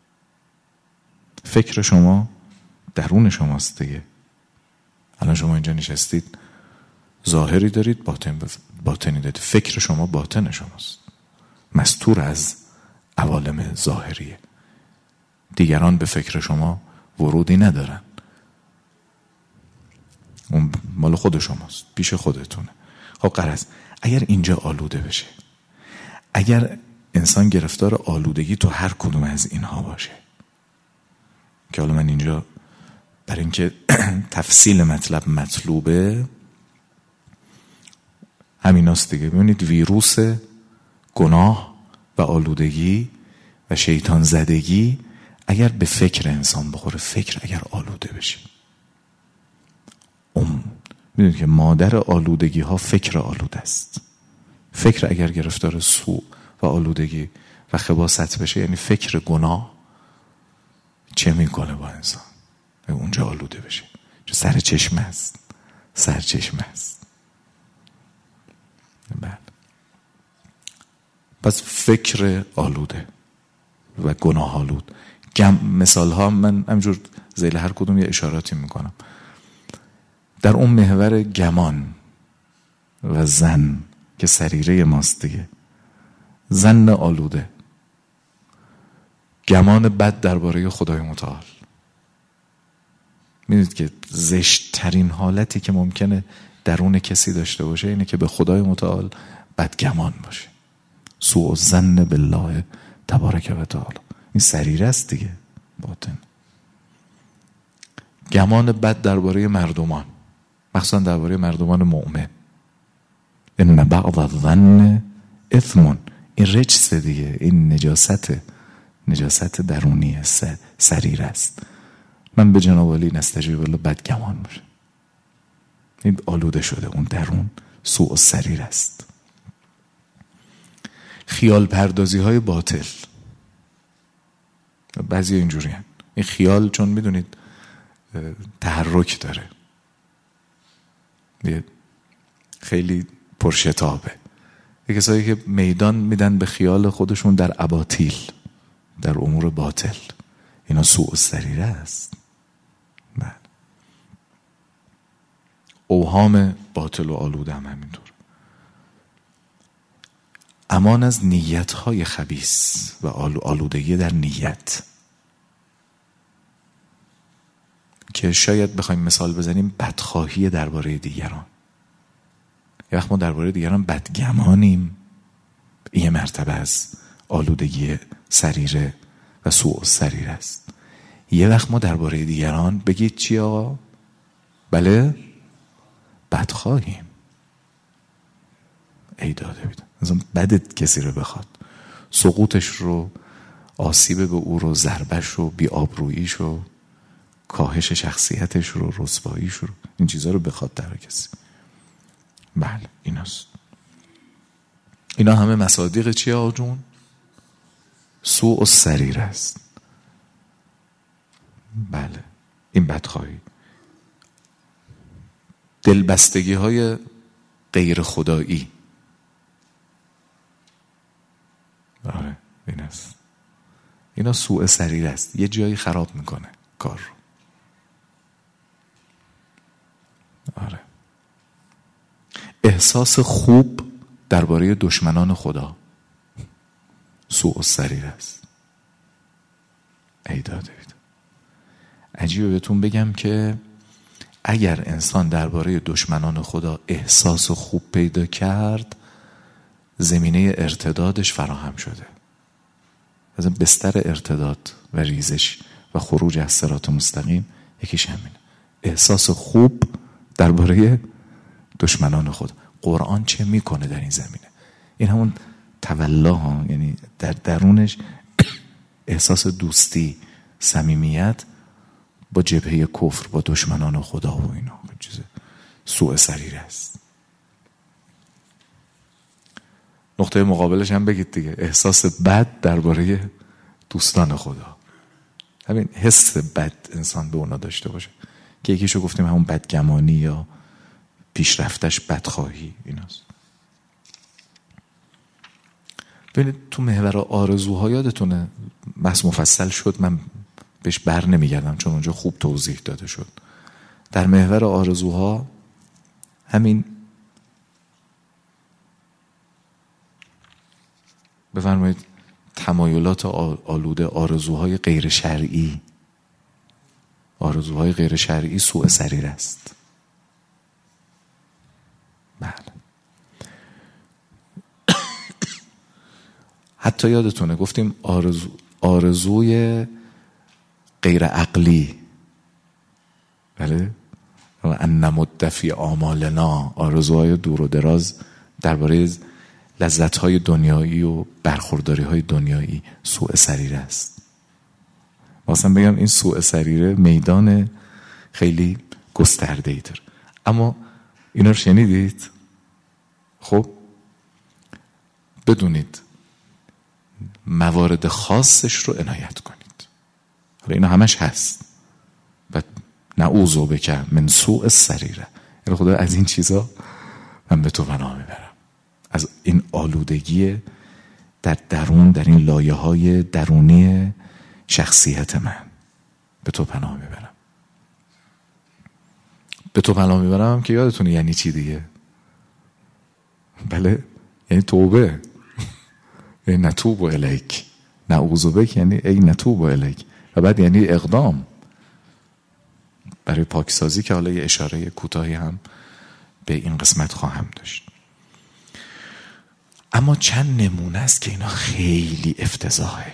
[SPEAKER 1] فکر شما درون شماست دیگه. الان شما اینجا نشستید، ظاهری دارید، باطنی دارید. فکر شما باطن شماست، مستور از عوالم ظاهریه. دیگران به فکر شما ورودی ندارن، اون مال خود شماست، پیش خودتونه. خب غرض اگر اینجا آلوده بشه، اگر انسان گرفتار آلودگی تو هر کدوم از اینها باشه، که حالا من اینجا برای اینکه تفصیل مطلب مطلوبه همیناست دیگه. ببینید ویروس گناه و آلودگی و شیطان زدگی اگر به فکر انسان بخوره، فکر اگر آلوده بشه، میدونید که مادر آلودگی ها فکر آلوده است. فکر اگر گرفتار سوء و آلودگی و خباثت بشه، یعنی فکر گناه چه میکنه با انسان؟ اونجا آلوده بشه، سر چشمه است، سر چشمه است. بله. پس فکر آلوده و گناه آلود. مثال ها من همجور ذیل هر کدوم یه اشاراتی میکنم. در اون محور گمان و زن که سریره ماست دیگه، زن آلوده، گمان بد درباره خدای متعال. میدونید که زشت ترین حالتی که ممکنه درون کسی داشته باشه اینه که به خدای متعال بدگمان باشه. سوء الظن بالله تبارک و تعالی. این سریره است دیگه، باطن. گمان بد درباره مردمان، مخصوصا درباره مردمان مؤمن. ان بعض الظن اثم. این رجس دیگه، این نجاست درونی سریر است. من به جناب علی نستجیب الله بدگمان باشه، این آلوده شده، اون درون سوء السریر است. خیال پردازی های باطل، بعضی اینجوری هن. این خیال چون میدونید تحرک داره، خیلی پرشتابه. یه کسایی که میدان میدن به خیال خودشون در اباطیل، در امور باطل، اینا سوء السریره است. بله. اوهام باطل و آلوده هم همینطور. امان از نیت‌های خبیث و آلودگی در نیت، که شاید بخوایم مثال بزنیم بدخواهی درباره دیگران. یه وقت ما درباره دیگران بدگمانیم، یه مرتبه از آلودگی سریره و سوء السریره است. یه وقت ما درباره دیگران بگید چی آقا؟ بله، بدخواهیم. ای داده بیدم مثلا بدت کسی رو بخواد، سقوطش رو، آسیب به او رو، ضربش رو، بی آبروییش رو، کاهش شخصیتش رو، رسواییش رو، این چیزها رو بخواد در کسی. بله ایناست. اینا همه مصادیق چیه آقا جون؟ سوء السریره است. بله این بدخواهی، دلبستگی های غیر خدایی. آره این است. اینا سوء سریره است، یه جایی خراب میکنه کار رو. آره. احساس خوب درباره دشمنان خدا سوء السریره است. ای داده بید. عجیبه بهتون بگم که اگر انسان درباره دشمنان خدا احساس خوب پیدا کرد، زمینه ارتدادش فراهم شده. از بستر ارتداد و ریزش و خروج از صراط مستقیم یکیش همینه، احساس خوب درباره دشمنان خدا. قرآن چه میکنه در این زمینه؟ این همون تولا ها، یعنی در درونش احساس دوستی، صمیمیت با جبهه کفر، با دشمنان خدا و اینا، چیز سوء سریره است. نقطه مقابلش هم بگید دیگه، احساس بد درباره دوستان خدا. همین حس بد انسان به اونا داشته باشه که یکیشو گفتیم همون بدگمانی یا پیشرفتش بدخواهی ایناست. ببینید تو محور آرزوها یادتونه بحث مفصل شد، من بهش بر نمیگردم چون اونجا خوب توضیح داده شد. در محور آرزوها همین بفرمایید تمایلات آلوده، آرزوهای غیر شرعی، آرزوهای غیر شرعی سوء سریره است. بله. حتی یادتونه گفتیم آرزوی غیر عقلی، بله، و ان نمد فی آمالنا، آرزوهای دور و دراز درباره لذت‌های دنیایی و برخورداری‌های دنیایی سوء سریره است. واسه بگم این سوء سریره میدان خیلی گسترده‌ای داره. اما اینا رو شنیدید؟ خب بدونید موارد خاصش رو عنایت کنید. حالا اینا همش هست و نعوذ بک من سوء السریره. یعنی خدا از این چیزا من به تو پناه میبرم، از این آلودگی در درون، در این لایه‌های درونی شخصیت من به تو پناه میبرم. به تو پناه میبرم که یادتونه یعنی چی دیگه؟ بله یعنی توبه. یعنی نتوب الیک، نعوذ بک یعنی ای نتوب الیک، و بعد یعنی اقدام برای پاکسازی که حالا یه اشاره کوتاهی هم به این قسمت خواهم داشت. اما چند نمونه است که اینا خیلی افتضاحه.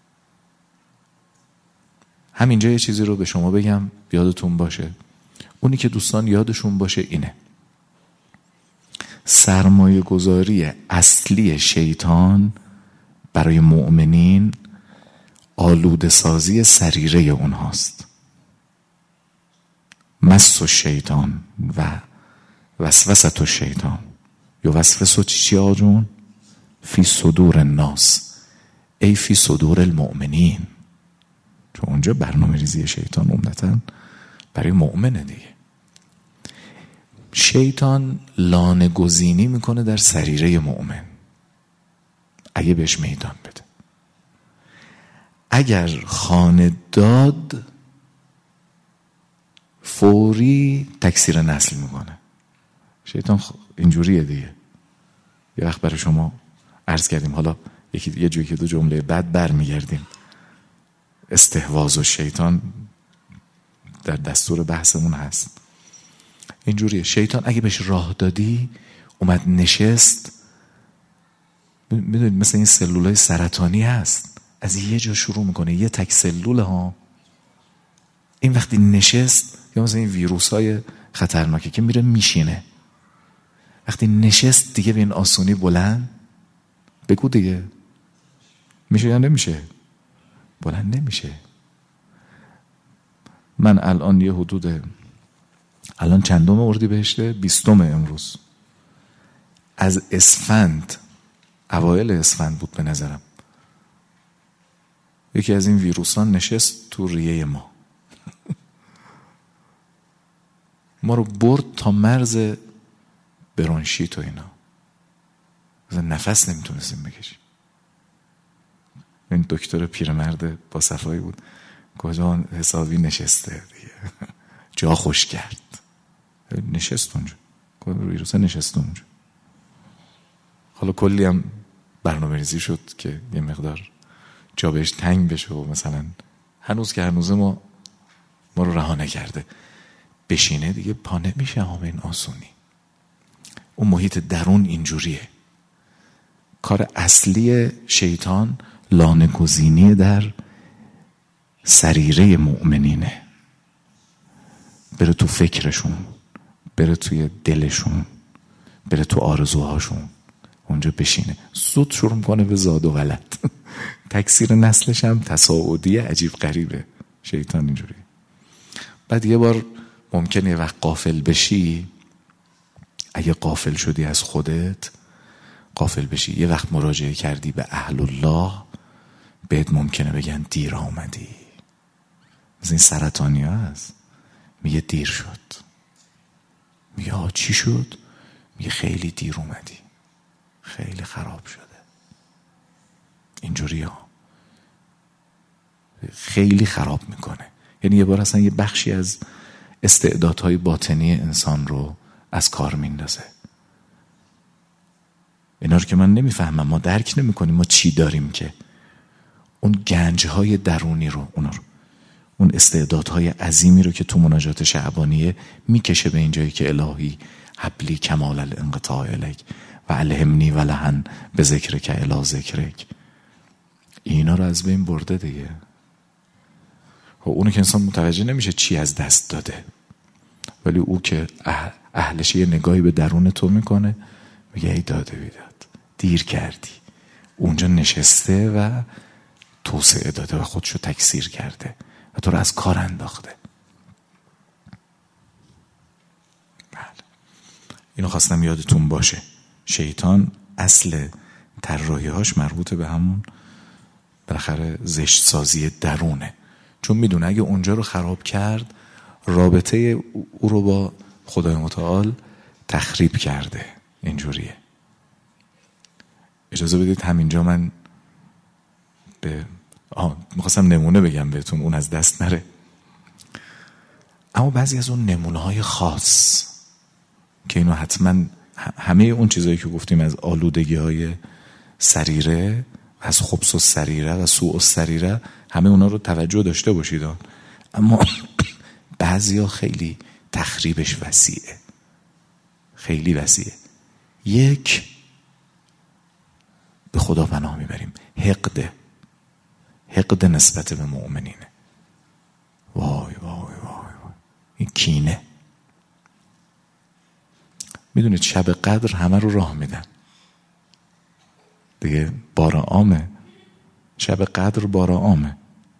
[SPEAKER 1] همینجا یه چیزی رو به شما بگم یادتون باشه، اونی که دوستان یادشون باشه اینه: سرمایه گذاری اصلی شیطان برای مؤمنین آلوده سازی سریره اونهاست. مس الشیطان و وسوسه الشیطان یوسوس چی آجون؟ فی صدور الناس ای فی صدور المؤمنین. چون اونجا برنامه ریزی شیطان عمدتاً برای مؤمنه دیگه. شیطان لانه گزینی میکنه در سریره مؤمن اگه بهش میدان بده. اگر خانه داد فوری تکثیر نسل میکنه. شیطان اینجوریه دیگه. یه وقت برای شما عرض کردیم، حالا یه جوی که دو جمله بعد برمیگردیم. استحواذ و شیطان در دستور بحثمون هست. اینجوریه شیطان اگه بهش راه دادی اومد نشست، میدونید مثل این سلولای سرطانی هست، از یه جا شروع میکنه، یه تک سلول ها، این وقتی نشست، یا مثل این ویروس های خطرناکه که میره میشینه، وقتی نشست دیگه به این آسونی بلند بگو دیگه میشه یا نمیشه؟ بلند نمیشه. من الان یه حدود الان چندم اردیبهشته 20 امروز، از اسفند، اوایل اسفند بود به نظرم، یکی از این ویروسان نشست تو ریه ما ما رو برد تا مرز برونشیت و اینا، نفس نمیتونستیم بکشیم. این دکتر پیرمرد با صفایی بود، کجا حسابی نشسته دیگه جا خوش کرد، نشست اونجا، ویروس نشست اونجا. حالا کلی هم برنامه ریزی شد که یه مقدار جا بهش تنگ بشه و مثلا هنوز که هنوزه ما رو رها نکرده، بشینه دیگه پا نمیشه همه این آسونی. اون محیط درون اینجوریه. کار اصلی شیطان لانه‌گزینی در سریره مؤمنینه، بره تو فکرشون، بره توی دلشون، بره تو آرزوهاشون، اونجا بشینه، زود شروع کنه به زاد و غلط تکثیر نسلش هم تصاعدی عجیب غریبه شیطان اینجوری. بعد یه بار ممکنه یه وقت غافل بشی، اگه غافل شدی از خودت، غافل بشی، یه وقت مراجعه کردی به اهل الله، بهت ممکنه بگن دیر آمدی. از این سرطانی ها هست، میگه دیر شد، میگه چی شد؟ میگه خیلی دیر اومدی، خیلی خراب شده. اینجوری ها خیلی خراب میکنه. یعنی یه بار اصلا یه بخشی از استعدادهای باطنی انسان رو از کار میندازه. اینا رو که من نمیفهمم، ما درک نمیکنیم ما چی داریم که اون گنجهای درونی رو، اون استعدادهای عظیمی رو که تو مناجات شعبانیه میکشه به اینجایی که الهی حبلی کمال الانقطاع الیک و الهمنی و لحن به ذکرک الی ذکرک. اینا رو از بین برده دیگه. اونو که انسان متوجه نمیشه چی از دست داده، ولی او که اهلش یه نگاهی به درون تو میکنه، میگه ای داده بیداد، دیر کردی. اونجا نشسته و توسعه داده و خودشو تکثیر کرده و تو رو از کار انداخته. بله، اینو خواستم یادتون باشه. شیطان اصل طراحی‌هاش مربوط به همون بالاخره زشت سازی درونه، چون میدونه اگه اونجا رو خراب کرد، رابطه او رو با خدای متعال تخریب کرده. اینجوریه. اجازه بدید همینجا من میخواستم نمونه بگم بهتون، اون از دست نره. اما بعضی از اون نمونه‌های خاص که اینو حتما همه اون چیزایی که گفتیم از آلودگی‌های سریره، از خبث السریره و سوء السریره، همه اونا رو توجه داشته باشید. اما بعضیا خیلی تخریبش وسیعه، خیلی وسیعه. یک، به خدا پناه میبریم، حقد نسبت به مؤمنینه. وای وای وای وای، این کینه. میدونید شب قدر همه رو راه میدن دیگه، بار عامه، شب قدر بار عامه.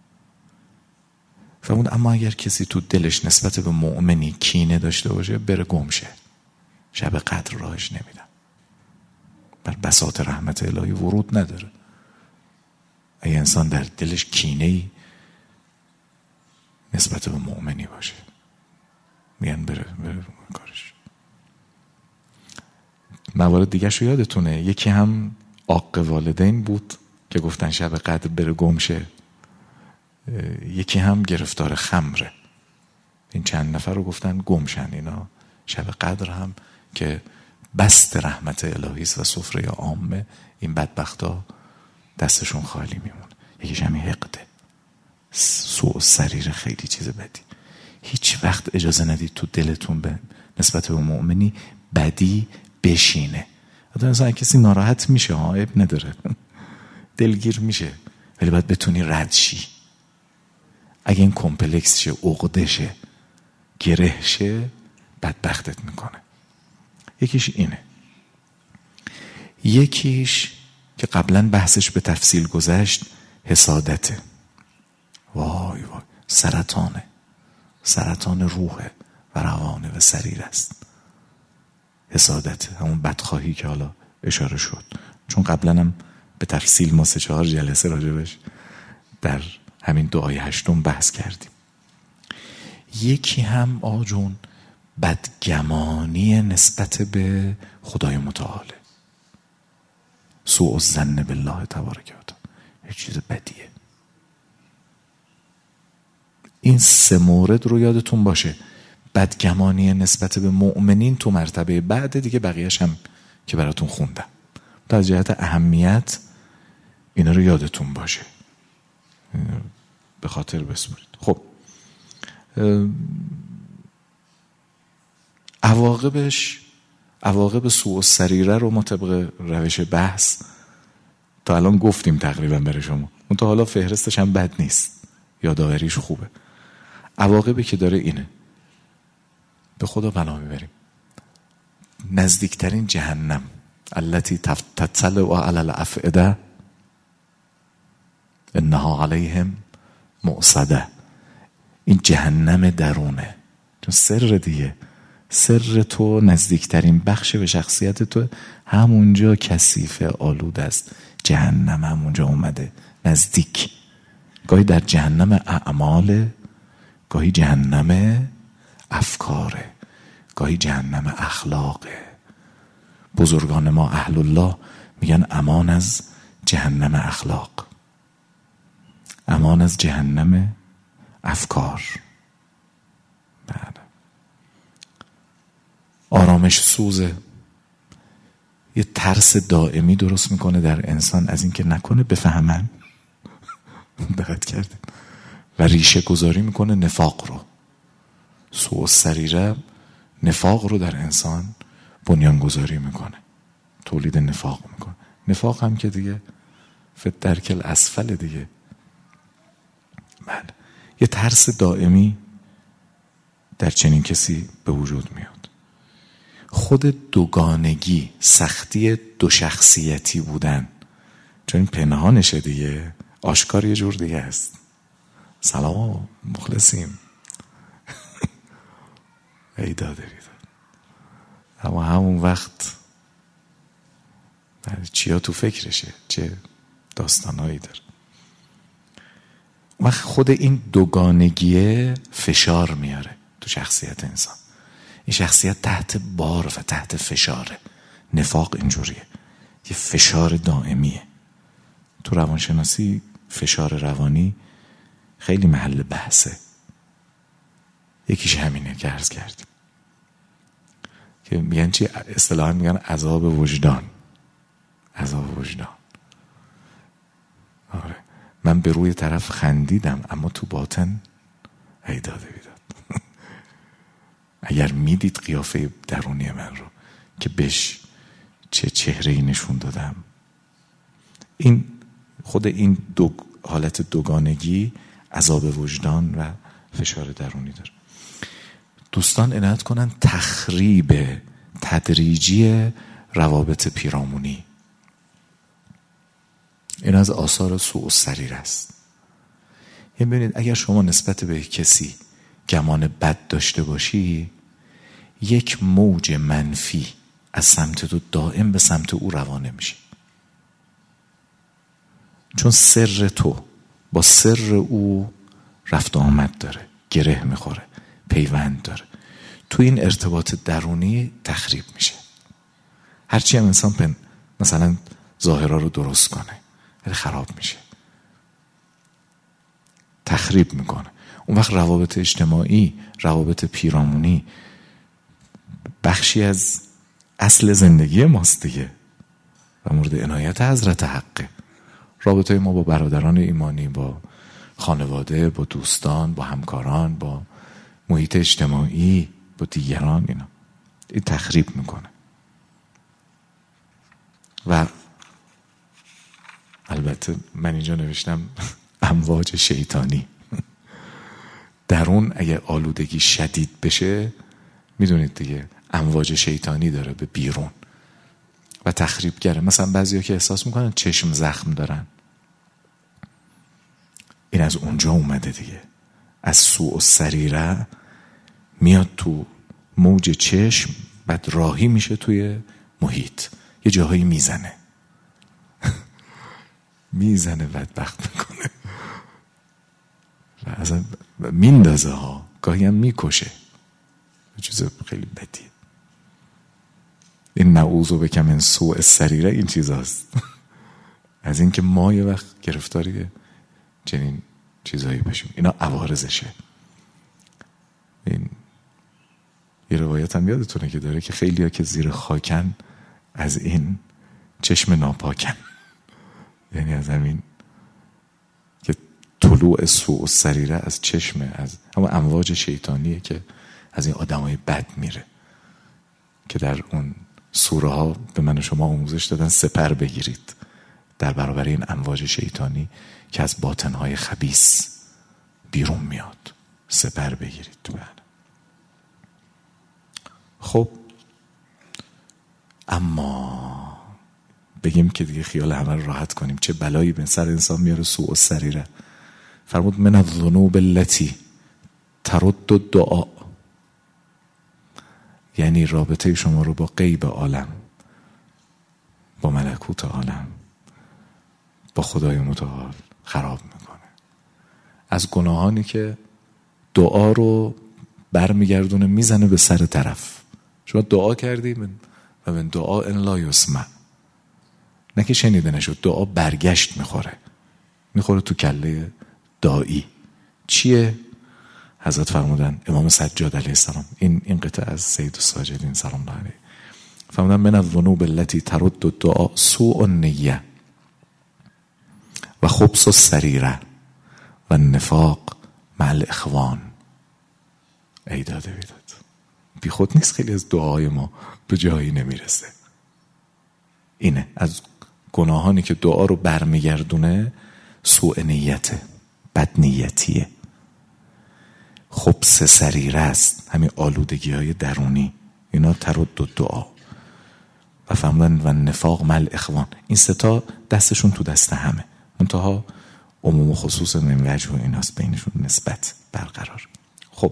[SPEAKER 1] فهمون. اما اگر کسی تو دلش نسبت به مؤمنی کینه داشته باشه، بره گم شه، شب قدر راهش نمیدن، بر بساط رحمت الهی ورود نداره. اگه انسان در دلش کینه‌ای نسبت به مؤمنی باشه، میگن بره کارش. موارد دیگه شو یادتونه، یکی هم عاق والدین بود که گفتن شب قدر بره گم شه، یکی هم گرفتار خمره. این چند نفر رو گفتن گم شن اینا شب قدر هم، که بست رحمت الهی است و سفره عامه، این بدبختا دستشون خالی میمونه. یکیش همین حقده، سوء سریره، خیلی چیز بدی. هیچ وقت اجازه ندید تو دلتون به نسبت به مؤمنی بدی بشینه. حتی مثلا کسی ناراحت میشه، عیب نداره، دلگیر میشه، ولی باید بتونی رد شی. اگه این کمپلکس شه، عقده شه، گره شه، بدبختت میکنه. یکیش اینه. یکیش که قبلا بحثش به تفصیل گذشت، حسادته. وای وای، سرطانه، سرطان روحه و روانه و سریر است. حسادت، همون بدخواهی که حالا اشاره شد، چون قبلا هم به تفصیل ما 3-4 جلسه راجبش در همین دعای 8 بحث کردیم. یکی هم آجون بدگمانی نسبت به خدای متعال، سوء الظن بالله تبارک و تعالی، یک چیز بدیه. این 3 مورد رو یادتون باشه. بدگمانی نسبت به مؤمنین تو مرتبه بعد دیگه، بقیه‌اش هم که براتون خوندم. در جهت اهمیت اینا رو یادتون باشه، به خاطر بسپرید. خب عواقب سوء السریره رو ما طبق روش بحث تا الان گفتیم تقریبا برای شما. اون تا حالا فهرستش هم بد نیست، یادآوریش خوبه. عواقبی که داره اینه، به خدا پناه میبریم، نزدیکترین جهنم التي تطلع على الافئده انها علیهم مؤصده، این جهنم درونه. چون سر دیگه، سر تو نزدیکترین بخش به شخصیت تو همونجا کثیفه، آلوده است. جهنم همونجا اومده نزدیک. گاهی در جهنم اعمال، گاهی جهنم افکاره، گاهی جهنم اخلاقه. بزرگان ما اهل الله میگن امان از جهنم اخلاق، امان از جهنم افکار. بله. آرامش سوزه، یه ترس دائمی درست میکنه در انسان از اینکه نکنه بفهمن. دقت کردیم؟ و ریشه گذاری میکنه نفاق رو. سوء السریره نفاق رو در انسان بنیان گذاری میکنه، تولید نفاق میکنه. نفاق هم که دیگه فی الدرک الاسفل دیگه. بله. یه ترس دائمی در چنین کسی به وجود میاد. خود دوگانگی، سختی دو شخصیتی بودن، چون این پنهانشه دیگه، آشکار یه جور دیگه است. سلام مخلصیم. ای داده بیداد. اما همون وقت چیا تو فکرشه، چه داستانهایی داره. وقت خود این دوگانگیه فشار میاره تو شخصیت انسان. این شخصیت تحت بار و تحت فشاره. نفاق اینجوریه، یه فشار دائمیه. تو روانشناسی فشار روانی خیلی محل بحثه. یکیش همینه که عرض کردیم که میگن چی؟ اصطلاحاً میگن عذاب وجدان. عذاب وجدان. آره، من به روی طرف خندیدم اما تو باطن ای داده بیداد. اگر میدید قیافه درونی من رو که بهش چه چهره‌ای نشون دادم. این خود این دو حالت دوگانگی عذاب وجدان و فشار درونی داره. دوستان عنایت کنن تخریب تدریجی روابط پیرامونی، این از آثار سوء السریره است. یعنی ببینید اگر شما نسبت به کسی گمان بد داشته باشی، یک موج منفی از سمت تو دائم به سمت او روانه میشه، چون سر تو با سر او رفت آمد داره، گره میخوره، پیوند داره. تو این ارتباط درونی تخریب میشه. هرچی هم انسان مثلا ظاهرها رو درست کنه ولی خراب میشه، تخریب میکنه. اون وقت روابط اجتماعی، روابط پیرامونی بخشی از اصل زندگی ماست دیگه و مورد عنایت حضرت حقه. رابطه ما با برادران ایمانی، با خانواده، با دوستان، با همکاران، با محیط اجتماعی، با دیگران، اینا این تخریب میکنه. و البته من اینجا نوشتم امواج شیطانی. درون اگه آلودگی شدید بشه، میدونید دیگه امواج شیطانی داره به بیرون و تخریبگره. مثلا بعضیا که احساس میکنن چشم زخم دارن، این از اونجا اومده دیگه، از سوء السریره میاد تو موج چشم، بعد راهی میشه توی محیط، یه جاهایی میزنه میزنه، بدبخت میکنه و اصلا میندازه ها، گاهی هم میکشه. چیز خیلی بدیه. این نعوذ بک من سوء السریره این چیز هست از اینکه ما یه وقت گرفتاری چنین چیزهایی بشیم. اینا عوارضشه. این یه روایت هم یادتونه که داره که خیلی ها که زیر خاکن از این چشم ناپاکن، یعنی از همین که طلوع سوء السریره از چشم، از همون امواج شیطانیه که از این آدمای بد میره، که در اون سوره ها به من و شما آموزش دادن سپر بگیرید در برابر این امواج شیطانی که از باطنهای خبیث بیرون میاد، سپر بگیرید. خب اما بگیم که دیگه خیال همه رو راحت کنیم، چه بلایی به سر انسان میاره سوء السریره. فرمود من الذنوب التي ترد الدعاء، یعنی رابطه شما رو با غیب عالم، با ملکوت عالم، با خدای متعال خراب میکنه. از گناهانی که دعا رو برمیگردونه میزنه به سر طرف. شما دعا کردی و من دعا ان لا یسمع، نه که شنیده نشد، دعا برگشت میخوره تو کله داعی. چیه؟ حضرت فرمودن، امام سجاد علیه السلام، این قطعه از سید الساجدین سلام الله علیه، فرمودن من الذنوب التي ترد الدعاء سوء النیه و خبث السریره و النفاق مع الاخوان. ای داده بیداد، بی خود نیست خیلی از دعای ما به جایی نمیرسه. اینه از گناهانی که دعا رو برمیگردونه سوء نیته، بد نیتیه. خبث سریره است، همین آلودگی های درونی، اینا ترد و دعا. و فرمودن و نفاق مع اخوان، این ستا دستشون تو دست همه، منتها عموم و خصوص من وجه و ایناست بینشون نسبت برقرار. خب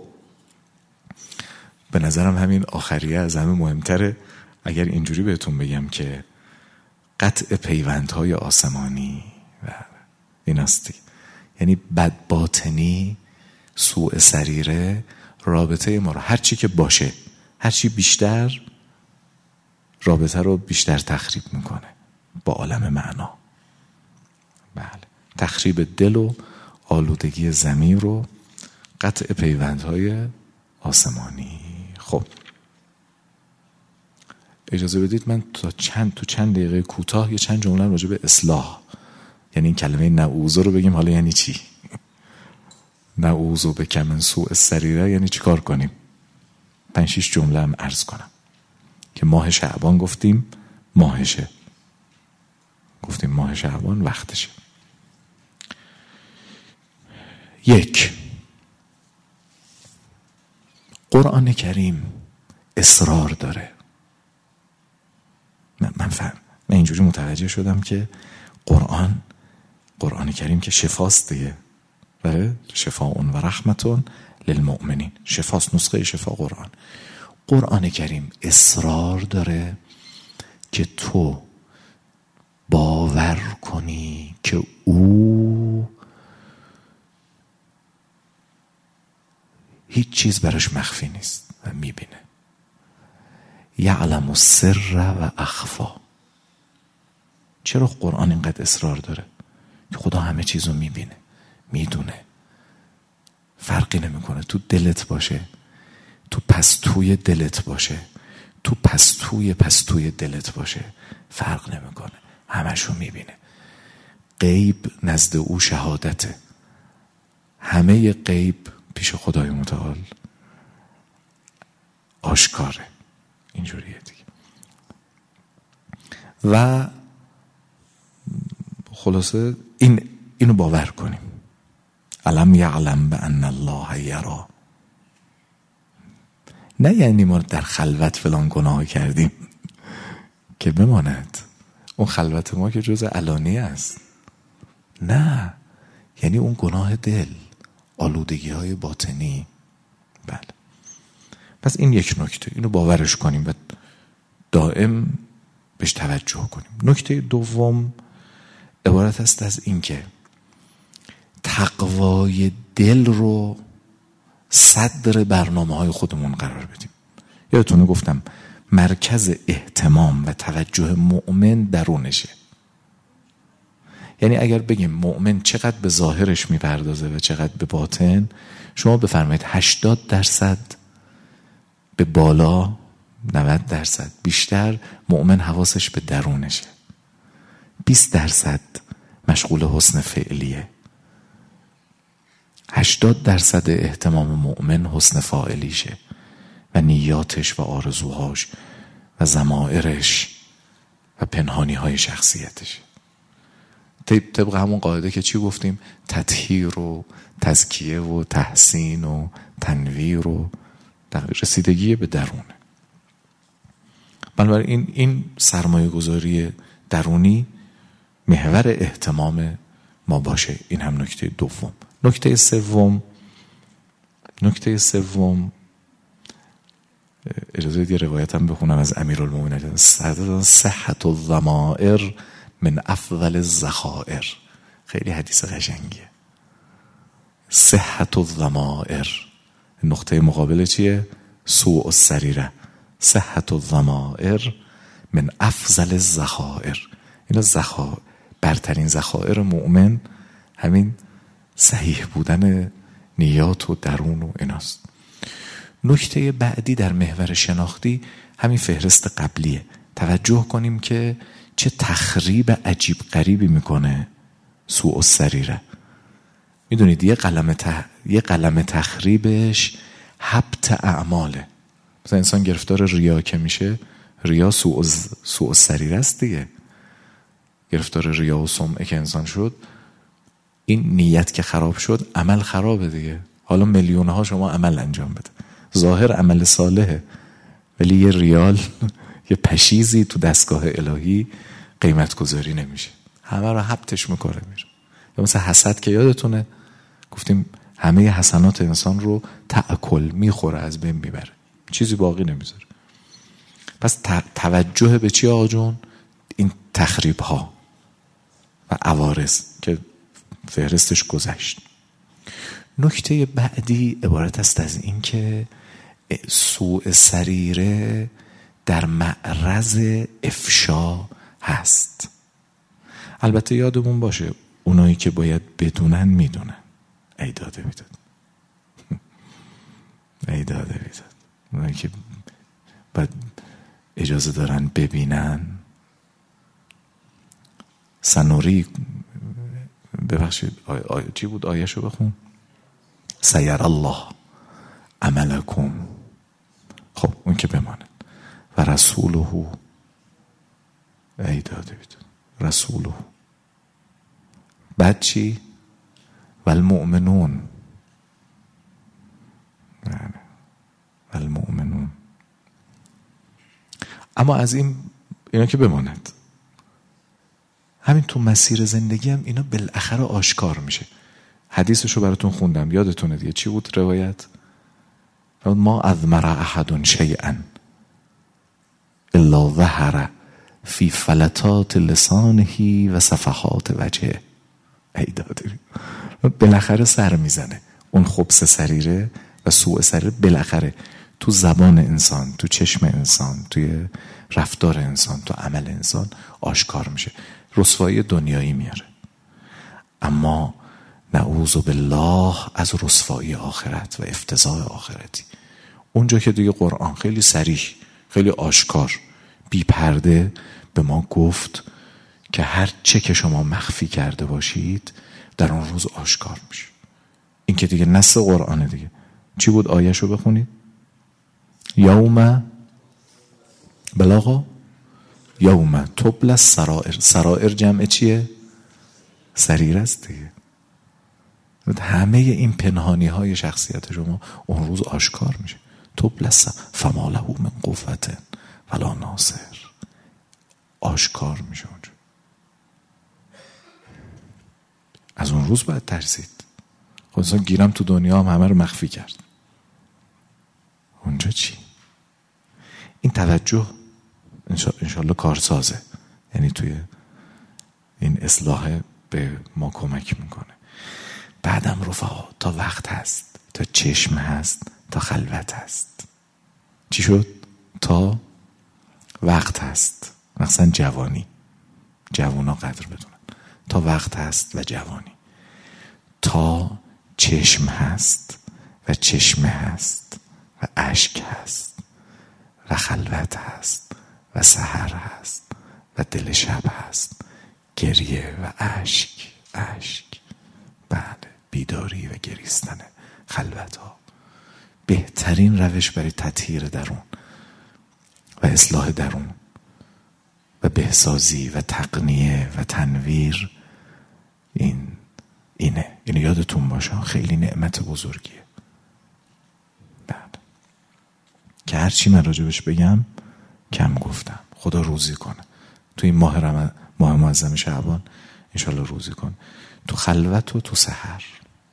[SPEAKER 1] به نظرم همین آخریه از همه مهمتره. اگر اینجوری بهتون بگم که قطع پیوندهای آسمانی و ایناستی، یعنی بد باطنی، سوء سریره، رابطه ما رو هرچی که باشه، هرچی بیشتر رابطه رو بیشتر تخریب میکنه با عالم معنا. بله، تخریب دل و آلودگی ضمیر رو، قطع پیوندهای آسمانی. خب اجازه بدید من تو چند دقیقه کوتاه یه چند جمله راجع به اصلاح، یعنی این کلمه نعوذ رو بگیم. حالا یعنی چی؟ نعوذ بک من سوء السریره یعنی چی کار کنیم؟ 5-6 جمله هم عرض کنم که ماه شعبان گفتیم ماه شعبان وقتشه. 1. قرآن کریم اصرار داره. من اینجوری متوجه شدم که قرآن کریم که شفاست دیگه، بله، شفاء و رحمتون للمؤمنین، شفاست، نسخه شفا قرآن کریم اصرار داره که تو باور کنی که او هیچ چیز براش مخفی نیست و میبینه. یعلم السر و اخفا. چرا قرآن اینقدر اصرار داره؟ که خدا همه چیز رو میبینه، میدونه، فرقی نمیکنه تو دلت باشه، تو پستوی دلت باشه، تو پستوی دلت باشه، فرق نمیکنه، همشو میبینه. غیب نزد او شهادته، همه غیب پیش خدای متعال آشکاره. اینجوریه دیگه. و خلاصه اینو باور کنیم. الم یعلم بان الله یرا، نه یعنی ما در خلوت فلان گناه کردیم که بماند، اون خلوت ما که جز علانیه است. نه، یعنی اون گناه دل، آلودگی های باطنی. بله. پس این یک نکته، اینو باورش کنیم و دائم بهش توجه کنیم. نکته دوم عبارت است از این که تقوای دل رو صدر برنامه‌های خودمون قرار بدیم. یادتونه گفتم مرکز اهتمام و توجه مؤمن درونشه. یعنی اگر بگیم مؤمن چقدر به ظاهرش میپردازه و چقدر به باطن، شما بفرمایید 80% به بالا، 90% بیشتر مؤمن حواسش به درونشه، 20% مشغول حسن فعلیه، 80% اهتمام مؤمن حسن فاعلیشه و نیاتش و آرزوهاش و ضمائرش و پنهانی های شخصیتش. طبق همون قاعده که چی گفتیم؟ تطهیر و تزکیه و تحسین و تنویر و رسیدگی به درونه. بنابراین این سرمایه گذاری درونی محور اهتمام ما باشه. این هم نکته دوم. نکته سوم اجازه یه روایت هم بخونم از امیرالمومنین: صحت الضمائر من افضل الذخائر. خیلی حدیث قشنگیه. صحت الضمائر، نقطه مقابل چیه؟ سوء السریره. صحت الضمائر من افضل الذخائر. اینا برترین ذخایر مؤمن همین صحیح بودن نیات و درون و ایناست. نکته بعدی در محور شناختی همین فهرست قبلیه. توجه کنیم که چه تخریب عجیب غریبی میکنه سوء السریره. میدونید یه قلم تخریبش حبط اعماله. مثلا انسان گرفتار ریا که میشه، ریا سوء السریره است دیگه. گرفتار ریا و سمعه که انسان شد، این نیت که خراب شد، عمل خرابه دیگه. حالا میلیون‌ها شما عمل انجام بده، ظاهر عمل صالحه، ولی یه ریال یه پشیزی تو دستگاه الهی قیمت گذاری نمیشه، همه رو حبتش میکنه میره. یا مثلا حسد که یادتونه گفتیم همه حسنات انسان رو تأکل میخوره، از بین میبره، چیزی باقی نمیذاره. پس توجه به چی آقا جون؟ این تخریب ها و عوارض که فهرستش گذشت. نکته بعدی عبارت است از این که سوء سریره در معرض افشا هست. البته یادمون باشه اونایی که باید بدونن میدونن. ای داده بیداد ای داده بیداد. اونایی که باید اجازه دارن ببینن. سنوری ببخشید چی بود آیه‌شو بخون؟ سیر الله عملکم. خب اون که بماند. و رسوله، ای داده بیداد، رسوله. بعد چی؟ و المؤمنون، و المؤمنون. اما از اینا که بماند، همین تو مسیر زندگی هم اینا بالاخره آشکار میشه. حدیثشو براتون خوندم، یادتونه دیگه. چی بود روایت؟ ما اضمر احد شیئا الا ظهر فی فلتات لسانه و صفحات وجهه. ای داده، بالاخره سر میزنه اون خبث سریره و سوء سریره، بالاخره تو زبان انسان، تو چشم انسان، توی رفتار انسان، تو عمل انسان آشکار میشه. رسوایی دنیایی میاره، اما نعوذ بالله از رسوایی آخرت و افتضاح آخرتی. اونجا که دیگه قرآن خیلی صریح، خیلی آشکار، بی پرده به ما گفت که هر چه که شما مخفی کرده باشید در آن روز آشکار میشه. این که دیگه نص قرآنه دیگه. چی بود آیه‌شو بخونید؟ یوم بلاغا یوم تبل السرائر. سرائر جمع چیه؟ سریر است دیگه. همه این پنهانی های شخصیت شما اون روز آشکار میشه. تبل فما له من قوة ولا ناصر. آشکار میشه اونجا. از اون روز باید ترسید. خلاصا گیرم تو دنیا هم همه رو مخفی کرد. اونجا چی؟ این توجه انشالله کارسازه، یعنی توی این اصلاح به ما کمک میکنه. بعدم رفقا تا وقت هست، تا چشم هست، تا خلوت هست. چی شد؟ تا وقت هست، مثلا جوانا قدر بدونن. تا وقت هست و جوانی، تا چشم هست و چشمه هست و اشک هست و خلوت هست و سحر هست و دل شب هست، گریه و اشک. بله، بیداری و گریستن، خلوت ها. بهترین روش برای تطهیر درون و اصلاح درون و بهسازی و تقنیه و تنویر اینه یادتون باشه، خیلی نعمت بزرگیه. بله، که هرچی من راجبش بگم کم گفتم. خدا روزی کنه تو این ماه معظم شعبان، انشالله روزی کنه تو خلوت و تو سحر.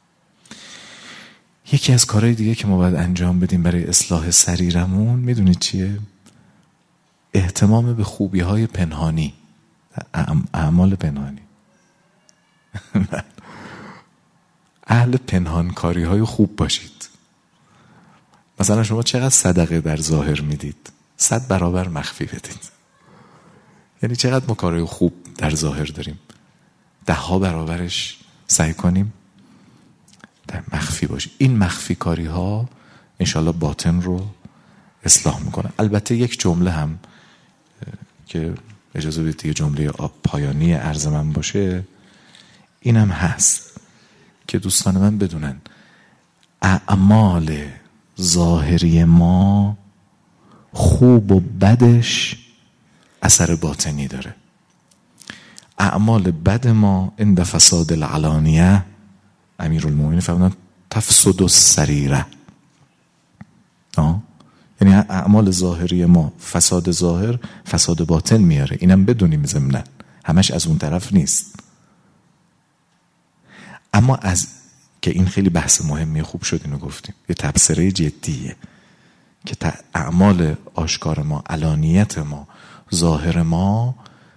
[SPEAKER 1] یکی از کارهای دیگه که ما باید انجام بدیم برای اصلاح سریرمون، میدونید چیه؟ اهتمام به خوبی‌های پنهانی، اعمال پنهانی. اهل پنهانکاری‌های خوب باشید. مثلا شما چقدر صدقه در ظاهر میدید؟ 100 برابر مخفی بدید. یعنی چقدر ما کارهای خوب در ظاهر داریم، 10 برابرش سعی کنیم در مخفی باشه. این مخفی کاری ها انشالله باطن رو اصلاح میکنه. البته یک جمله هم که اجازه بدید دیگه جمله پایانی عرض من باشه، اینم هست که دوستان من بدونن اعمال ظاهری ما خوب و بدش اثر باطنی داره. اعمال بد ما عند فساد العلانیه، امیرالمومنین فرمودن تفسد السریره. یعنی اعمال ظاهری ما فساد ظاهر فساد باطن میاره. اینم بدونیم ضمناً همش از اون طرف نیست. اما از که این خیلی بحث مهمیه، خوب شد اینو گفتیم، یه تبصره جدیه که اعمال آشکار ما، علانیت ما، ظاهر ما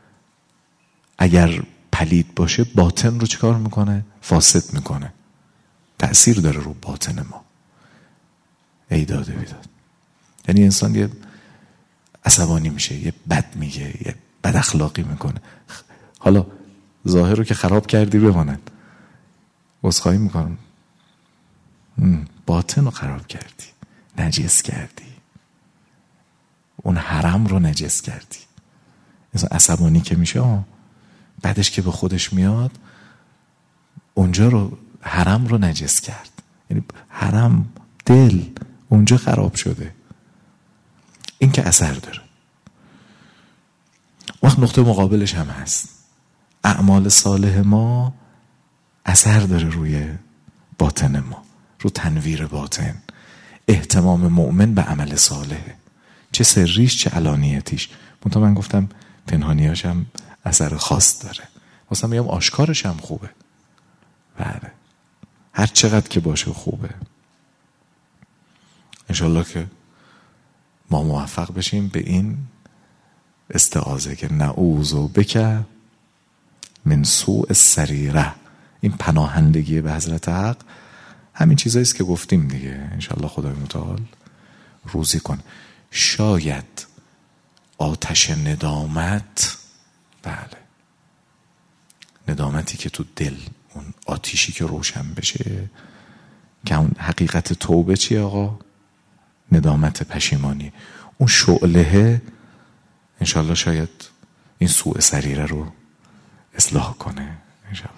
[SPEAKER 1] اگر پلید باشه باطن رو چیکار میکنه؟ فاسد میکنه، تأثیر داره رو باطن ما. ای داده بیداد. یعنی انسان یه عصبانی میشه، یه بد میگه، یه بد اخلاقی میکنه. حالا ظاهر رو که خراب کردی بماند، عذرخواهی میکنم، باطن رو خراب کردی، نجس کردی، اون حرم رو نجس کردی. انسان عصبانی که میشه، بعدش که به خودش میاد اونجا رو، حرم رو نجس کرد. یعنی حرم، دل اونجا خراب شده. این که اثر داره. وقت نقطه مقابلش هم هست، اعمال صالح ما اثر داره روی باطن ما، رو تنویر باطن. اهتمام مؤمن به عمل صالحه، چه سریش چه علانیتیش. منتها من گفتم پنهانیاش هم اثر خاص داره، واسه میگم آشکارش هم خوبه. بله، هر چقدر که باشه خوبه. انشالله که ما موفق بشیم به این استعاذه که نعوذ بک من سوء السریره. این پناهندگی به حضرت حق همین چیزایی است که گفتیم دیگه. انشالله خدای متعال روزی کن. شاید آتش ندامت، بله، ندامتی که تو دل، اون آتیشی که روشن بشه، که اون حقیقت توبه چیه آقا؟ ندامت، پشیمانی. اون شعله انشالله شاید این سوء سریره رو اصلاح کنه انشالله.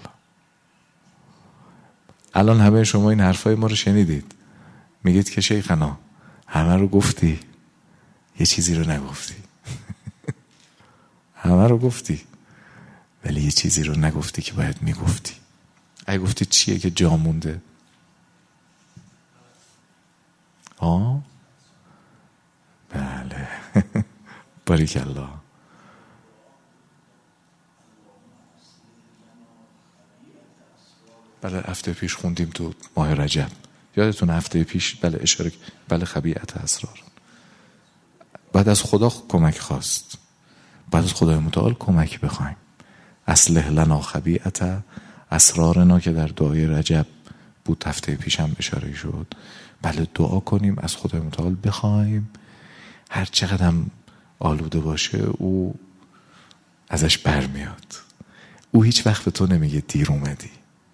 [SPEAKER 1] الان همه شما این حرفای ما رو شنیدید، میگید که شیخنا همه رو گفتی، یه چیزی رو نگفتی. همه رو گفتی ولی یه چیزی رو نگفتی که باید میگفتی. اگه گفتی چیه که جا مونده؟ بله. باریکالله. بله هفته پیش خوندیم تو ماه رجب، یادتون هفته پیش بله اشاره، بله خبیئت اسرار. بعد از خدا کمک خواست، بعد از خدای متعال کمک بخوایم. اصلح لنا خبیئت اسرارنا که در دعای رجب بود، هفته پیش هم اشاره شد. بله دعا کنیم، از خدای متعال بخوایم هر چقدر هم آلوده باشه او ازش برمیاد. او هیچ وقت به تو نمیگه دیر اومدی.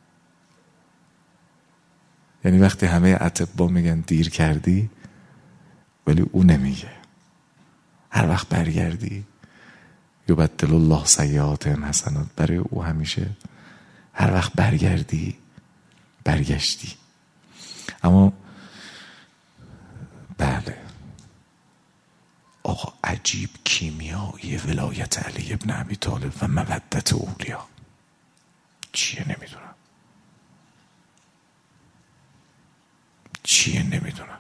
[SPEAKER 1] یعنی وقتی همه اطباء میگن دیر کردی، ولی او نمیگه. هر وقت برگردی یبدل الله سیئاتهم حسنات، برای او همیشه هر وقت برگردی برگشتی. اما بله آقا عجیب کیمیایی ولایت علی ابن ابی طالب و مودت اولیا چیه نمیدونم، چیه نمیدونم.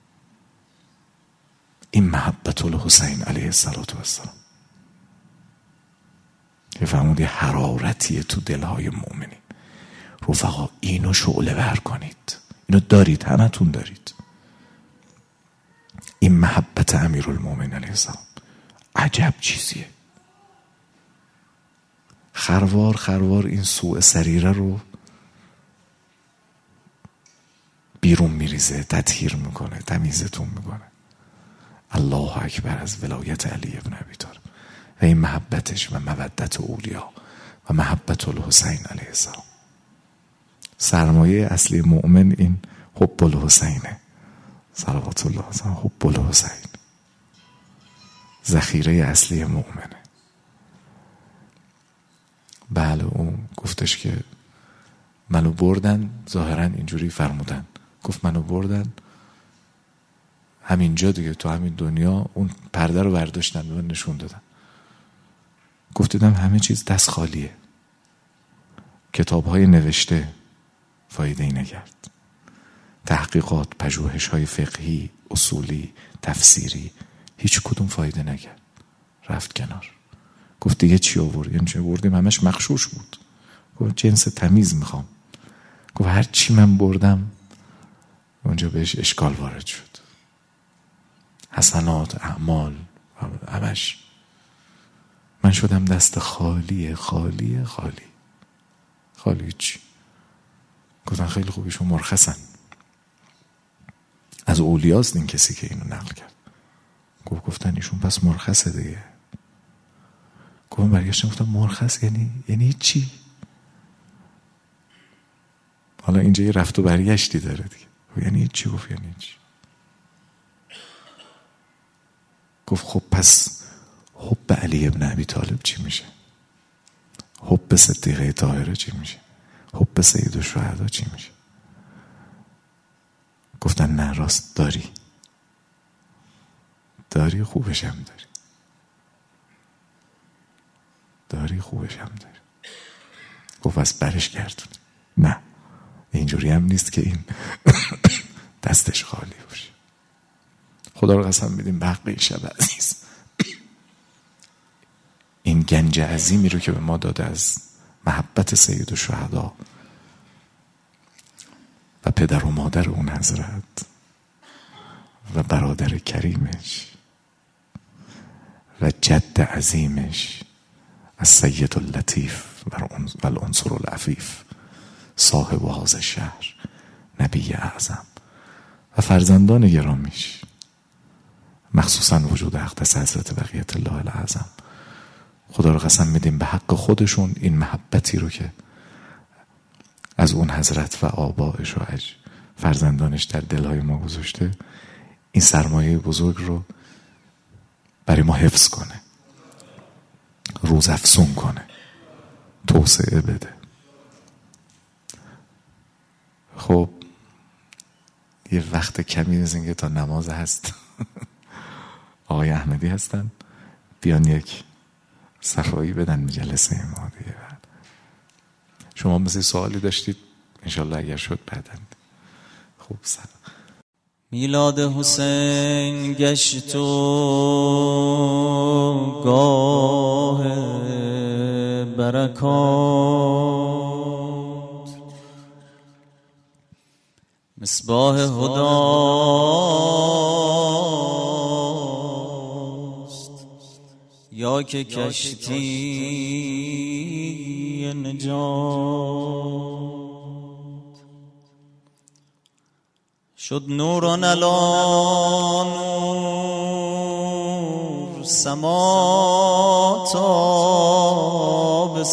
[SPEAKER 1] این محبت الحسین علیه السلام که فرمودی حرارتیه تو دلهای مؤمنین. رفقا اینو شعله ور کنید، اینو دارید، همتون دارید. این محبت امیرالمومنین علیه السلام عجب چیزیه. خروار خروار این سوء سریره رو بیرون میریزه، تطهیر میکنه، تمیزتون میکنه. الله اکبر از ولایت علی ابن ابی طالب و این محبتش و مودت اولیا و محبت الحسین علیه السلام. سرمایه اصلی مؤمن این حب الحسینه صلوات الله علیه، حب الحسین ذخیره اصلی مؤمنه. بله اون گفتش که منو بردن، ظاهرا اینجوری فرمودن، گفت منو بردن همینجا دیگه تو همین دنیا، اون پرده رو برداشتن به من نشون دادن. گفت دیدم همه چیز دست خالیه، کتاب‌های نوشته فایده ای نکرد، تحقیقات، پژوهش‌های فقهی، اصولی، تفسیری، هیچ کدوم فایده نکرد، رفت کنار. گفت دیگه چی آورد؟ یعنی چی آوردیم؟ همش مغشوش بود. گفت جنس تمیز میخوام. گفت هر چی من بردم اونجا بهش اشکال وارد شد، حسنات، اعمال، همش. من شدم دست خالی خالی خالی خالی. چی؟ گفتن خیلی خوبیشون مرخصن. از اولیاست این کسی که اینو نقل کرد. گفتن ایشون پس مرخصه دیگه. گفتم برگشتم گفتم مرخص یعنی چی؟ حالا اینجا یه رفت و برگشتی داره دیگه. یعنی چی؟ گفت یعنی چی؟ گفت خب پس حب علی ابن ابی طالب چی میشه؟ حب صدیقه طاهره چی میشه؟ حب سید الشهدا چی میشه؟ گفتن نه راست داری خوبش هم داری خوبش هم داری. گفت از برش گردون. نه اینجوری هم نیست که این دستش خالی باشه. خدا رو قسم میدیم به حق شب عزیز این گنج عظیمی رو که به ما داده از محبت سید الشهدا و پدر و مادر اون حضرت و برادر کریمش و جد عظیمش از سید اللطیف و العنصر العفیف صاحب هذا الشهر نبی اعظم و فرزندان گرامیش، مخصوصا وجود اقدس حضرت بقیت الله الاعظم. خدا رو قسم میدیم به حق خودشون این محبتی رو که از اون حضرت و آبائش و فرزندانش در دلهای ما گذاشته، این سرمایه بزرگ رو برای ما حفظ کنه، روز افزون کنه، توسعه بده. خب یه وقت کمی نزنگه تا نماز هست. آقای احمدی هستن، بیان یک صفایی بدن به جلسه ما دیگه. شما مثل سوالی داشتید انشالله اگر شد بعدن. خوب سلام.
[SPEAKER 2] میلاد حسین گشت و گاه برکات، مصباح هداست یا که کشتی نجات شد نوران علی نور سما تا به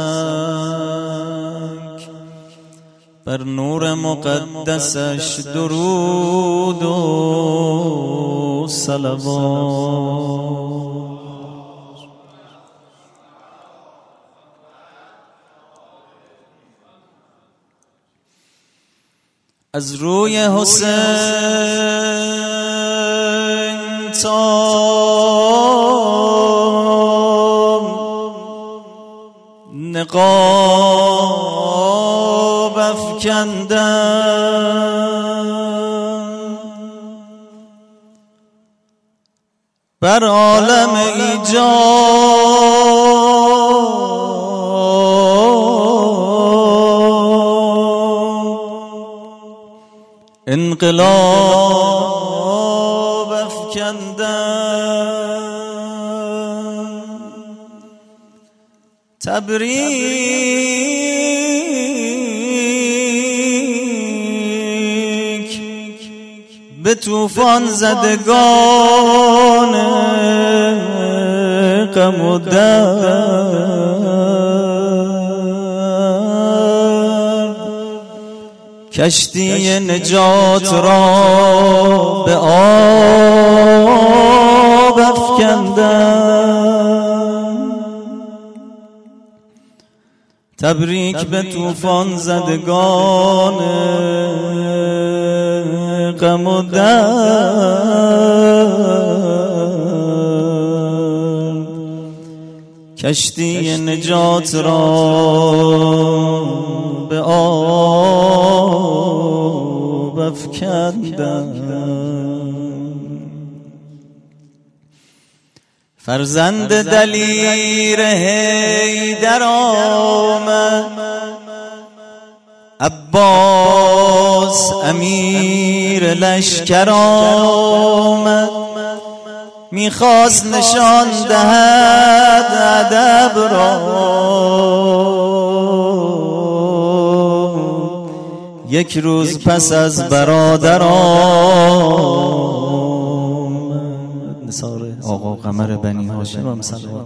[SPEAKER 2] سمک بر نور مقدسش درود و صلوات از روی حسین تا نقاب افکندم بر عالم ایجاد انقلاب افکندم تبریک به طوفان زدگان غم و کشتی نجات را به آب افکندم تبریک به طوفان زدگان غم و درد کشتی نجات را به آب افکندم فرزند دلیر حیدر آمد عباس امیر لشکر آمد میخواست نشان دهد ادب را یک روز پس از برادران نثار آقا قمر بنی هاشم صلوات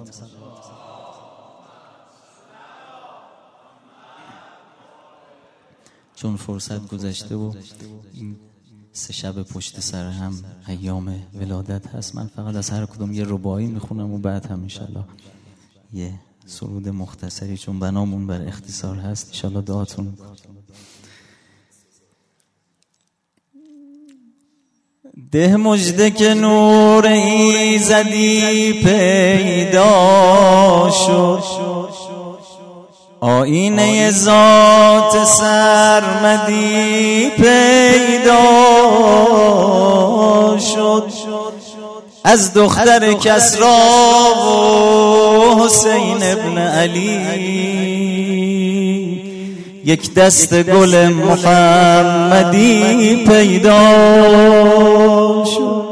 [SPEAKER 2] چون فرصت گذشته و این 3 شب پشت سر هم ایام ولادت هست من فقط از هر کدوم یه رباعی میخونم و بعد هم انشالله یه سرود مختصری چون بنامون بر اختصار هست انشالله دعاتون ده مژده که نور ایزدی پیدا شد آینه ذات سرمدی پیدا شد از دختر کسری و حسین ابن علی یک دست گل محمدی پیدا شد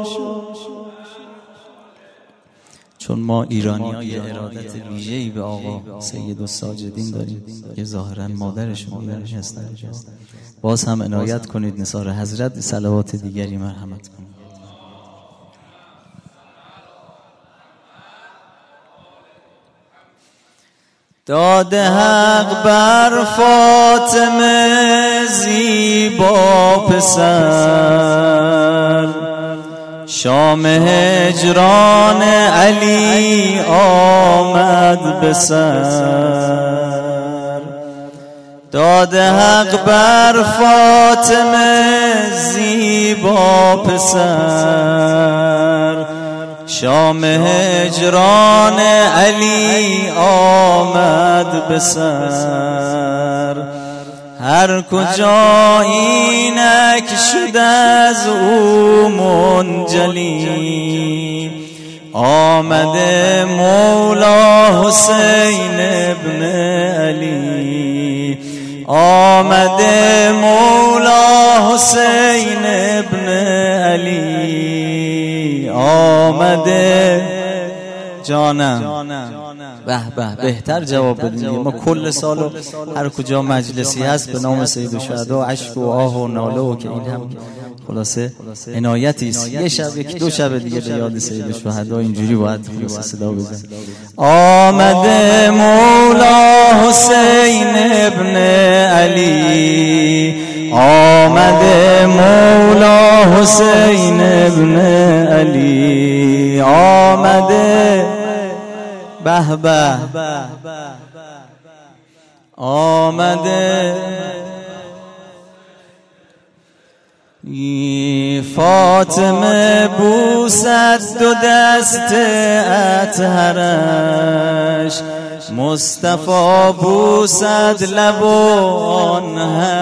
[SPEAKER 2] چون ما ایرانی‌ها یه ارادت ویژه‌ای به آقا سید الساجدین داریم که ظاهراً مادرشون ایرانی هستن باز هم عنایت کنید نثار حضرت صلوات دیگری مرحمت کنید داد حق بر فاطمه زیبا پسر شام هجران علی آمد به سر داد حق بر فاطمه زیبا پسر شام هجران علی آمد به سر هر کجا اینک شد از او منجلی آمده مولا حسین ابن علی آمده مولا حسین ابن علی آمده جانم. به به بهتر جواب بدیم. ما کل سالو هر کجا مجلسی هست به نام سید الشهدا اشک و آه و ناله و که این هم خلاصه عنایتی است. یه شب یک دو شب دیگه به یاد سید الشهدا اینجوری باید خلاصه صدا بزن. آمده مولا حسین ابن علی آمده مولا حسین ابن علی آمده به به آمده فاطمه بوسد دو دست اطهرش مصطفی بوسد لب و آن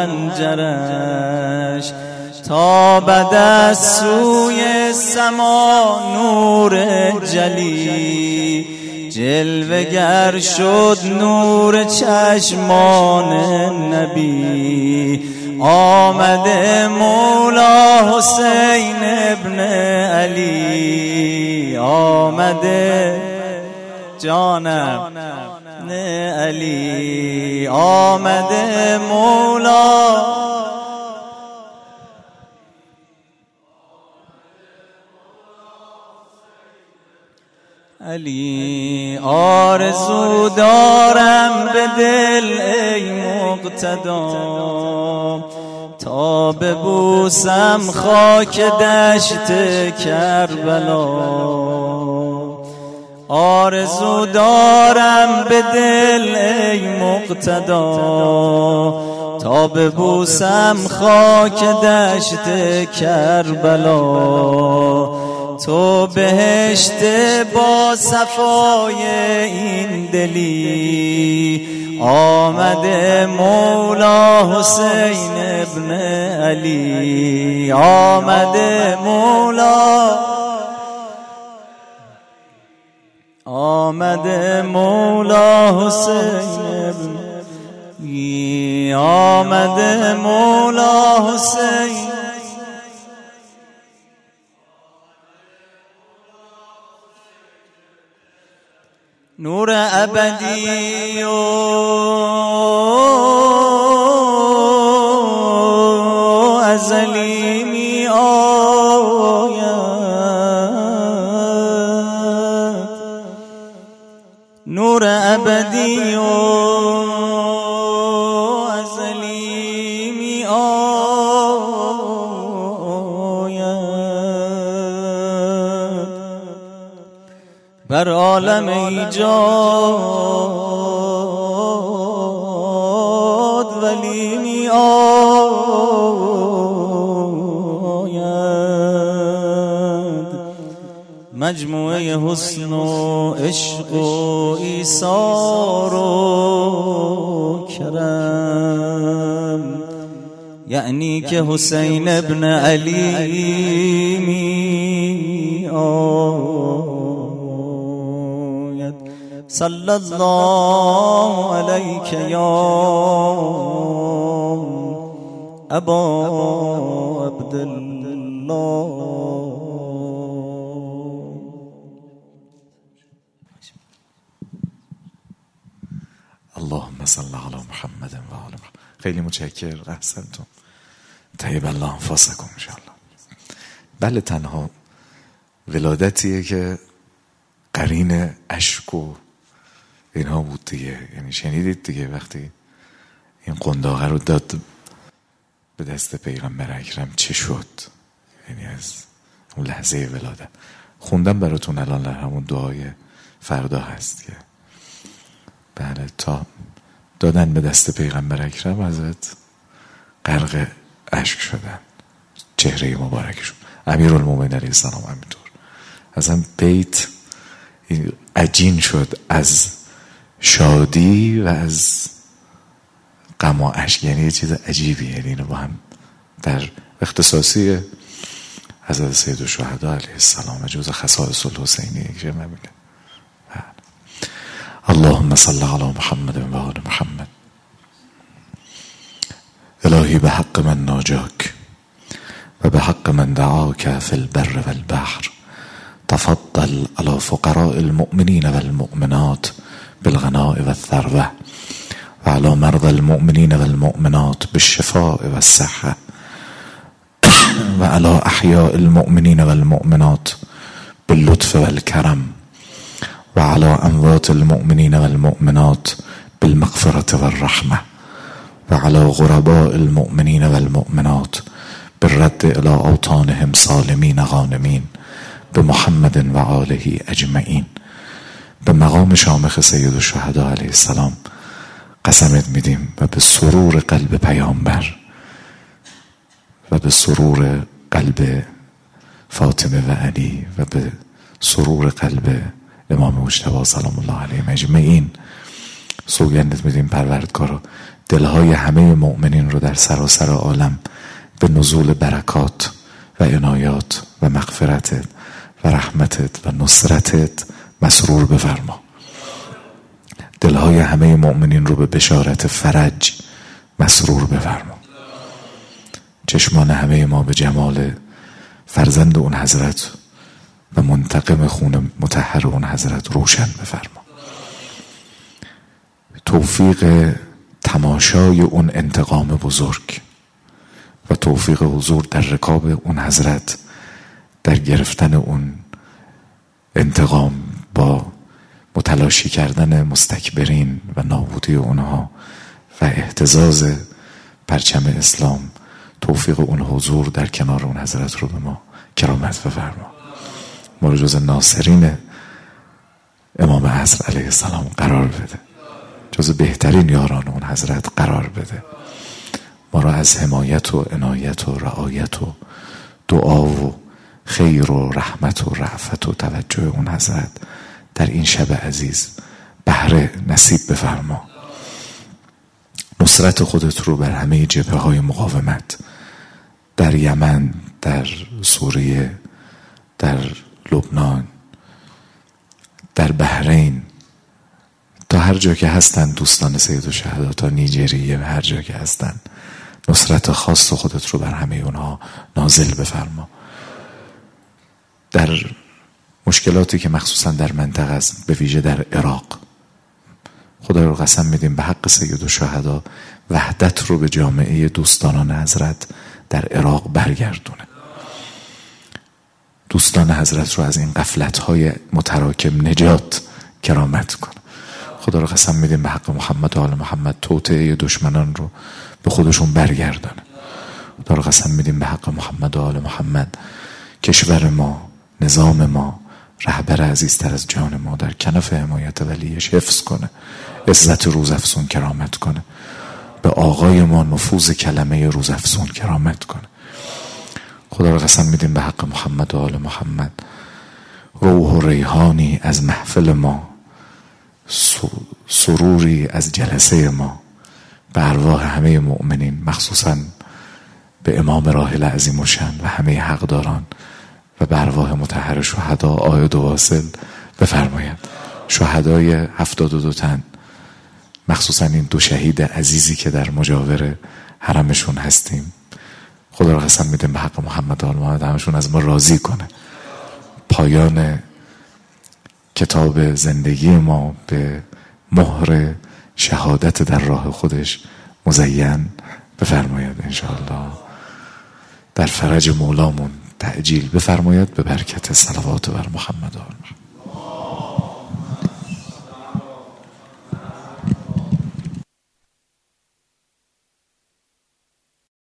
[SPEAKER 2] حنجرش تابد از سوی سما نور جلی جلوه گر شد نور چشمان نبی آمده مولا حسین ابن علی آمده جانم علی آمده مولا علی آرزو دارم به دل ای مقتدا تا ببوسم خاک دشت کربلا آرزو دارم به دل ای مقتدا تا ببوسم خاک دشت کربلا تو بهشت با صفای این دلی آمده مولا حسین ابن علی آمده مولا آمده مولا حسین ابن علی آمده مولا حسین نور ابدی و ازلی می آید نور ابدی و ازلی می آید بر عالم ایجاد ولی می آید مجموعه حسن و عشق و ایثار و کرم یعنی که حسین ابن علی می آید صلی الله علیک یا ابا عبدالله.
[SPEAKER 1] اللهم صل علی محمد و آل محمد. خیلی متشکرم، احسنتم. طیب الله انفاسکم ان شاء الله. بله، تنها ولادتیه که قرین اشک و اینها بود دیگه. یعنی شنیدید دیگه وقتی این قنداقه رو داد به دست پیغمبر اکرم چه شد. یعنی از اون لحظه ولادت خوندم براتون الان در همون دعای فردا هست که بله تا دادن به دست پیغمبر اکرم حضرت غرق اشک شدن، چهره مبارکشون. امیرالمومنین علیه السلام همینطور. اصلا بیت عجین شد از شادی و از غم و اشک. یعنی یه چیز عجیبی. یعنی اینو با هم در اختصاصی حضرت سید الشهدا علیه السلام جزء خصائص الحسینیه که میبینه. اللهم صل علی محمد و آل محمد. الهی به حق من ناجاک الحق من دعاك في البر والبحر تفضل على فقراء المؤمنين والمؤمنات بالغناء والثروة وعلى مرضى المؤمنين والمؤمنات بالشفاء والصحة وعلى أحياء المؤمنين والمؤمنات باللطف والكرم وعلى أموات المؤمنين والمؤمنات بالمغفرة والرحمة وعلى غرباء المؤمنين والمؤمنات بالرد إلى أوطانهم سالمين غانمين بمحمد وآله أجمعین. به مقام شامخ سید الشهدا علیه السلام قسمت میدیم و به سرور قلب پیامبر و به سرور قلب فاطمه و علی و به سرور قلب امام مجتبی سلام الله علیه اجمعین سوگندت میدیم پروردگارا دلهای همه مؤمنین رو در سراسر عالم به نزول برکات و عنایات و مغفرتت و رحمتت و نصرتت مسرور بفرما. دلهای همه مؤمنین رو به بشارت فرج مسرور بفرما. چشمان همه ما به جمال فرزند اون حضرت و منتقم خون مطهر اون حضرت روشن بفرما. توفیق تماشای اون انتقام بزرگ و توفیق حضور در رکاب اون حضرت در گرفتن اون انتقام با متلاشی کردن مستکبرین و نابودی اونها و اهتزاز پرچم اسلام، توفیق اون حضور در کنار اون حضرت رو به ما کرامت بفرما. ما رو جز ناصرین امام عصر علیه السلام قرار بده، جز بهترین یاران اون حضرت قرار بده. ما را از حمایت و عنایت و رعایت و دعا و خیر و رحمت و رأفت و توجه اون حضرت در این شب عزیز بهره نصیب بفرما. نصرت خودت رو بر همه جبهه های مقاومت در یمن، در سوریه، در لبنان، در بحرین، تا هر جا که هستن دوستان سید الشهدا، تا نیجریه و هر جا که هستن، نصرت خاص خودت رو بر همه اونها نازل بفرما. در مشکلاتی که مخصوصا در منطقه است، به ویژه در عراق، خدا رو قسم میدیم به حق سید الشهدا وحدت رو به جامعه دوستانان حضرت در عراق برگردونه. دوستان حضرت رو از این غفلت‌های متراکم نجات کرامت کنه. خدا رو قسم میدیم به حق محمد و آل محمد توطئه دشمنان رو به خودشون برگردانه. خدا رو قسم میدیم به حق محمد و آل محمد کشور ما، نظام ما، رهبر عزیزتر از جان ما در کنف حمایت ولیش حفظ کنه، عزت روزافزون کرامت کنه، به آقای ما نفوذ کلمه روزافزون کرامت کنه. خدا رو قسم میدیم به حق محمد و آل محمد روح و ریحانی از محفل ما، سروری از جلسه ما به ارواح همه مؤمنین، مخصوصا به امام راحل عظیم الشأن و همه حقداران و به ارواح مطهر شهدا عاید و واصل بفرماید. شهدای 72 تن، مخصوصا این 2 شهید عزیزی که در مجاور حرمشون هستیم، خدا را قسم میدیم به حق محمد و آل محمد همشون از ما راضی کنه. پایان کتاب زندگی ما به مهر شهادت در راه خودش مزین بفرماید انشاءالله. در فرج مولامون تعجیل بفرماید به برکت صلوات بر محمد و آل محمد.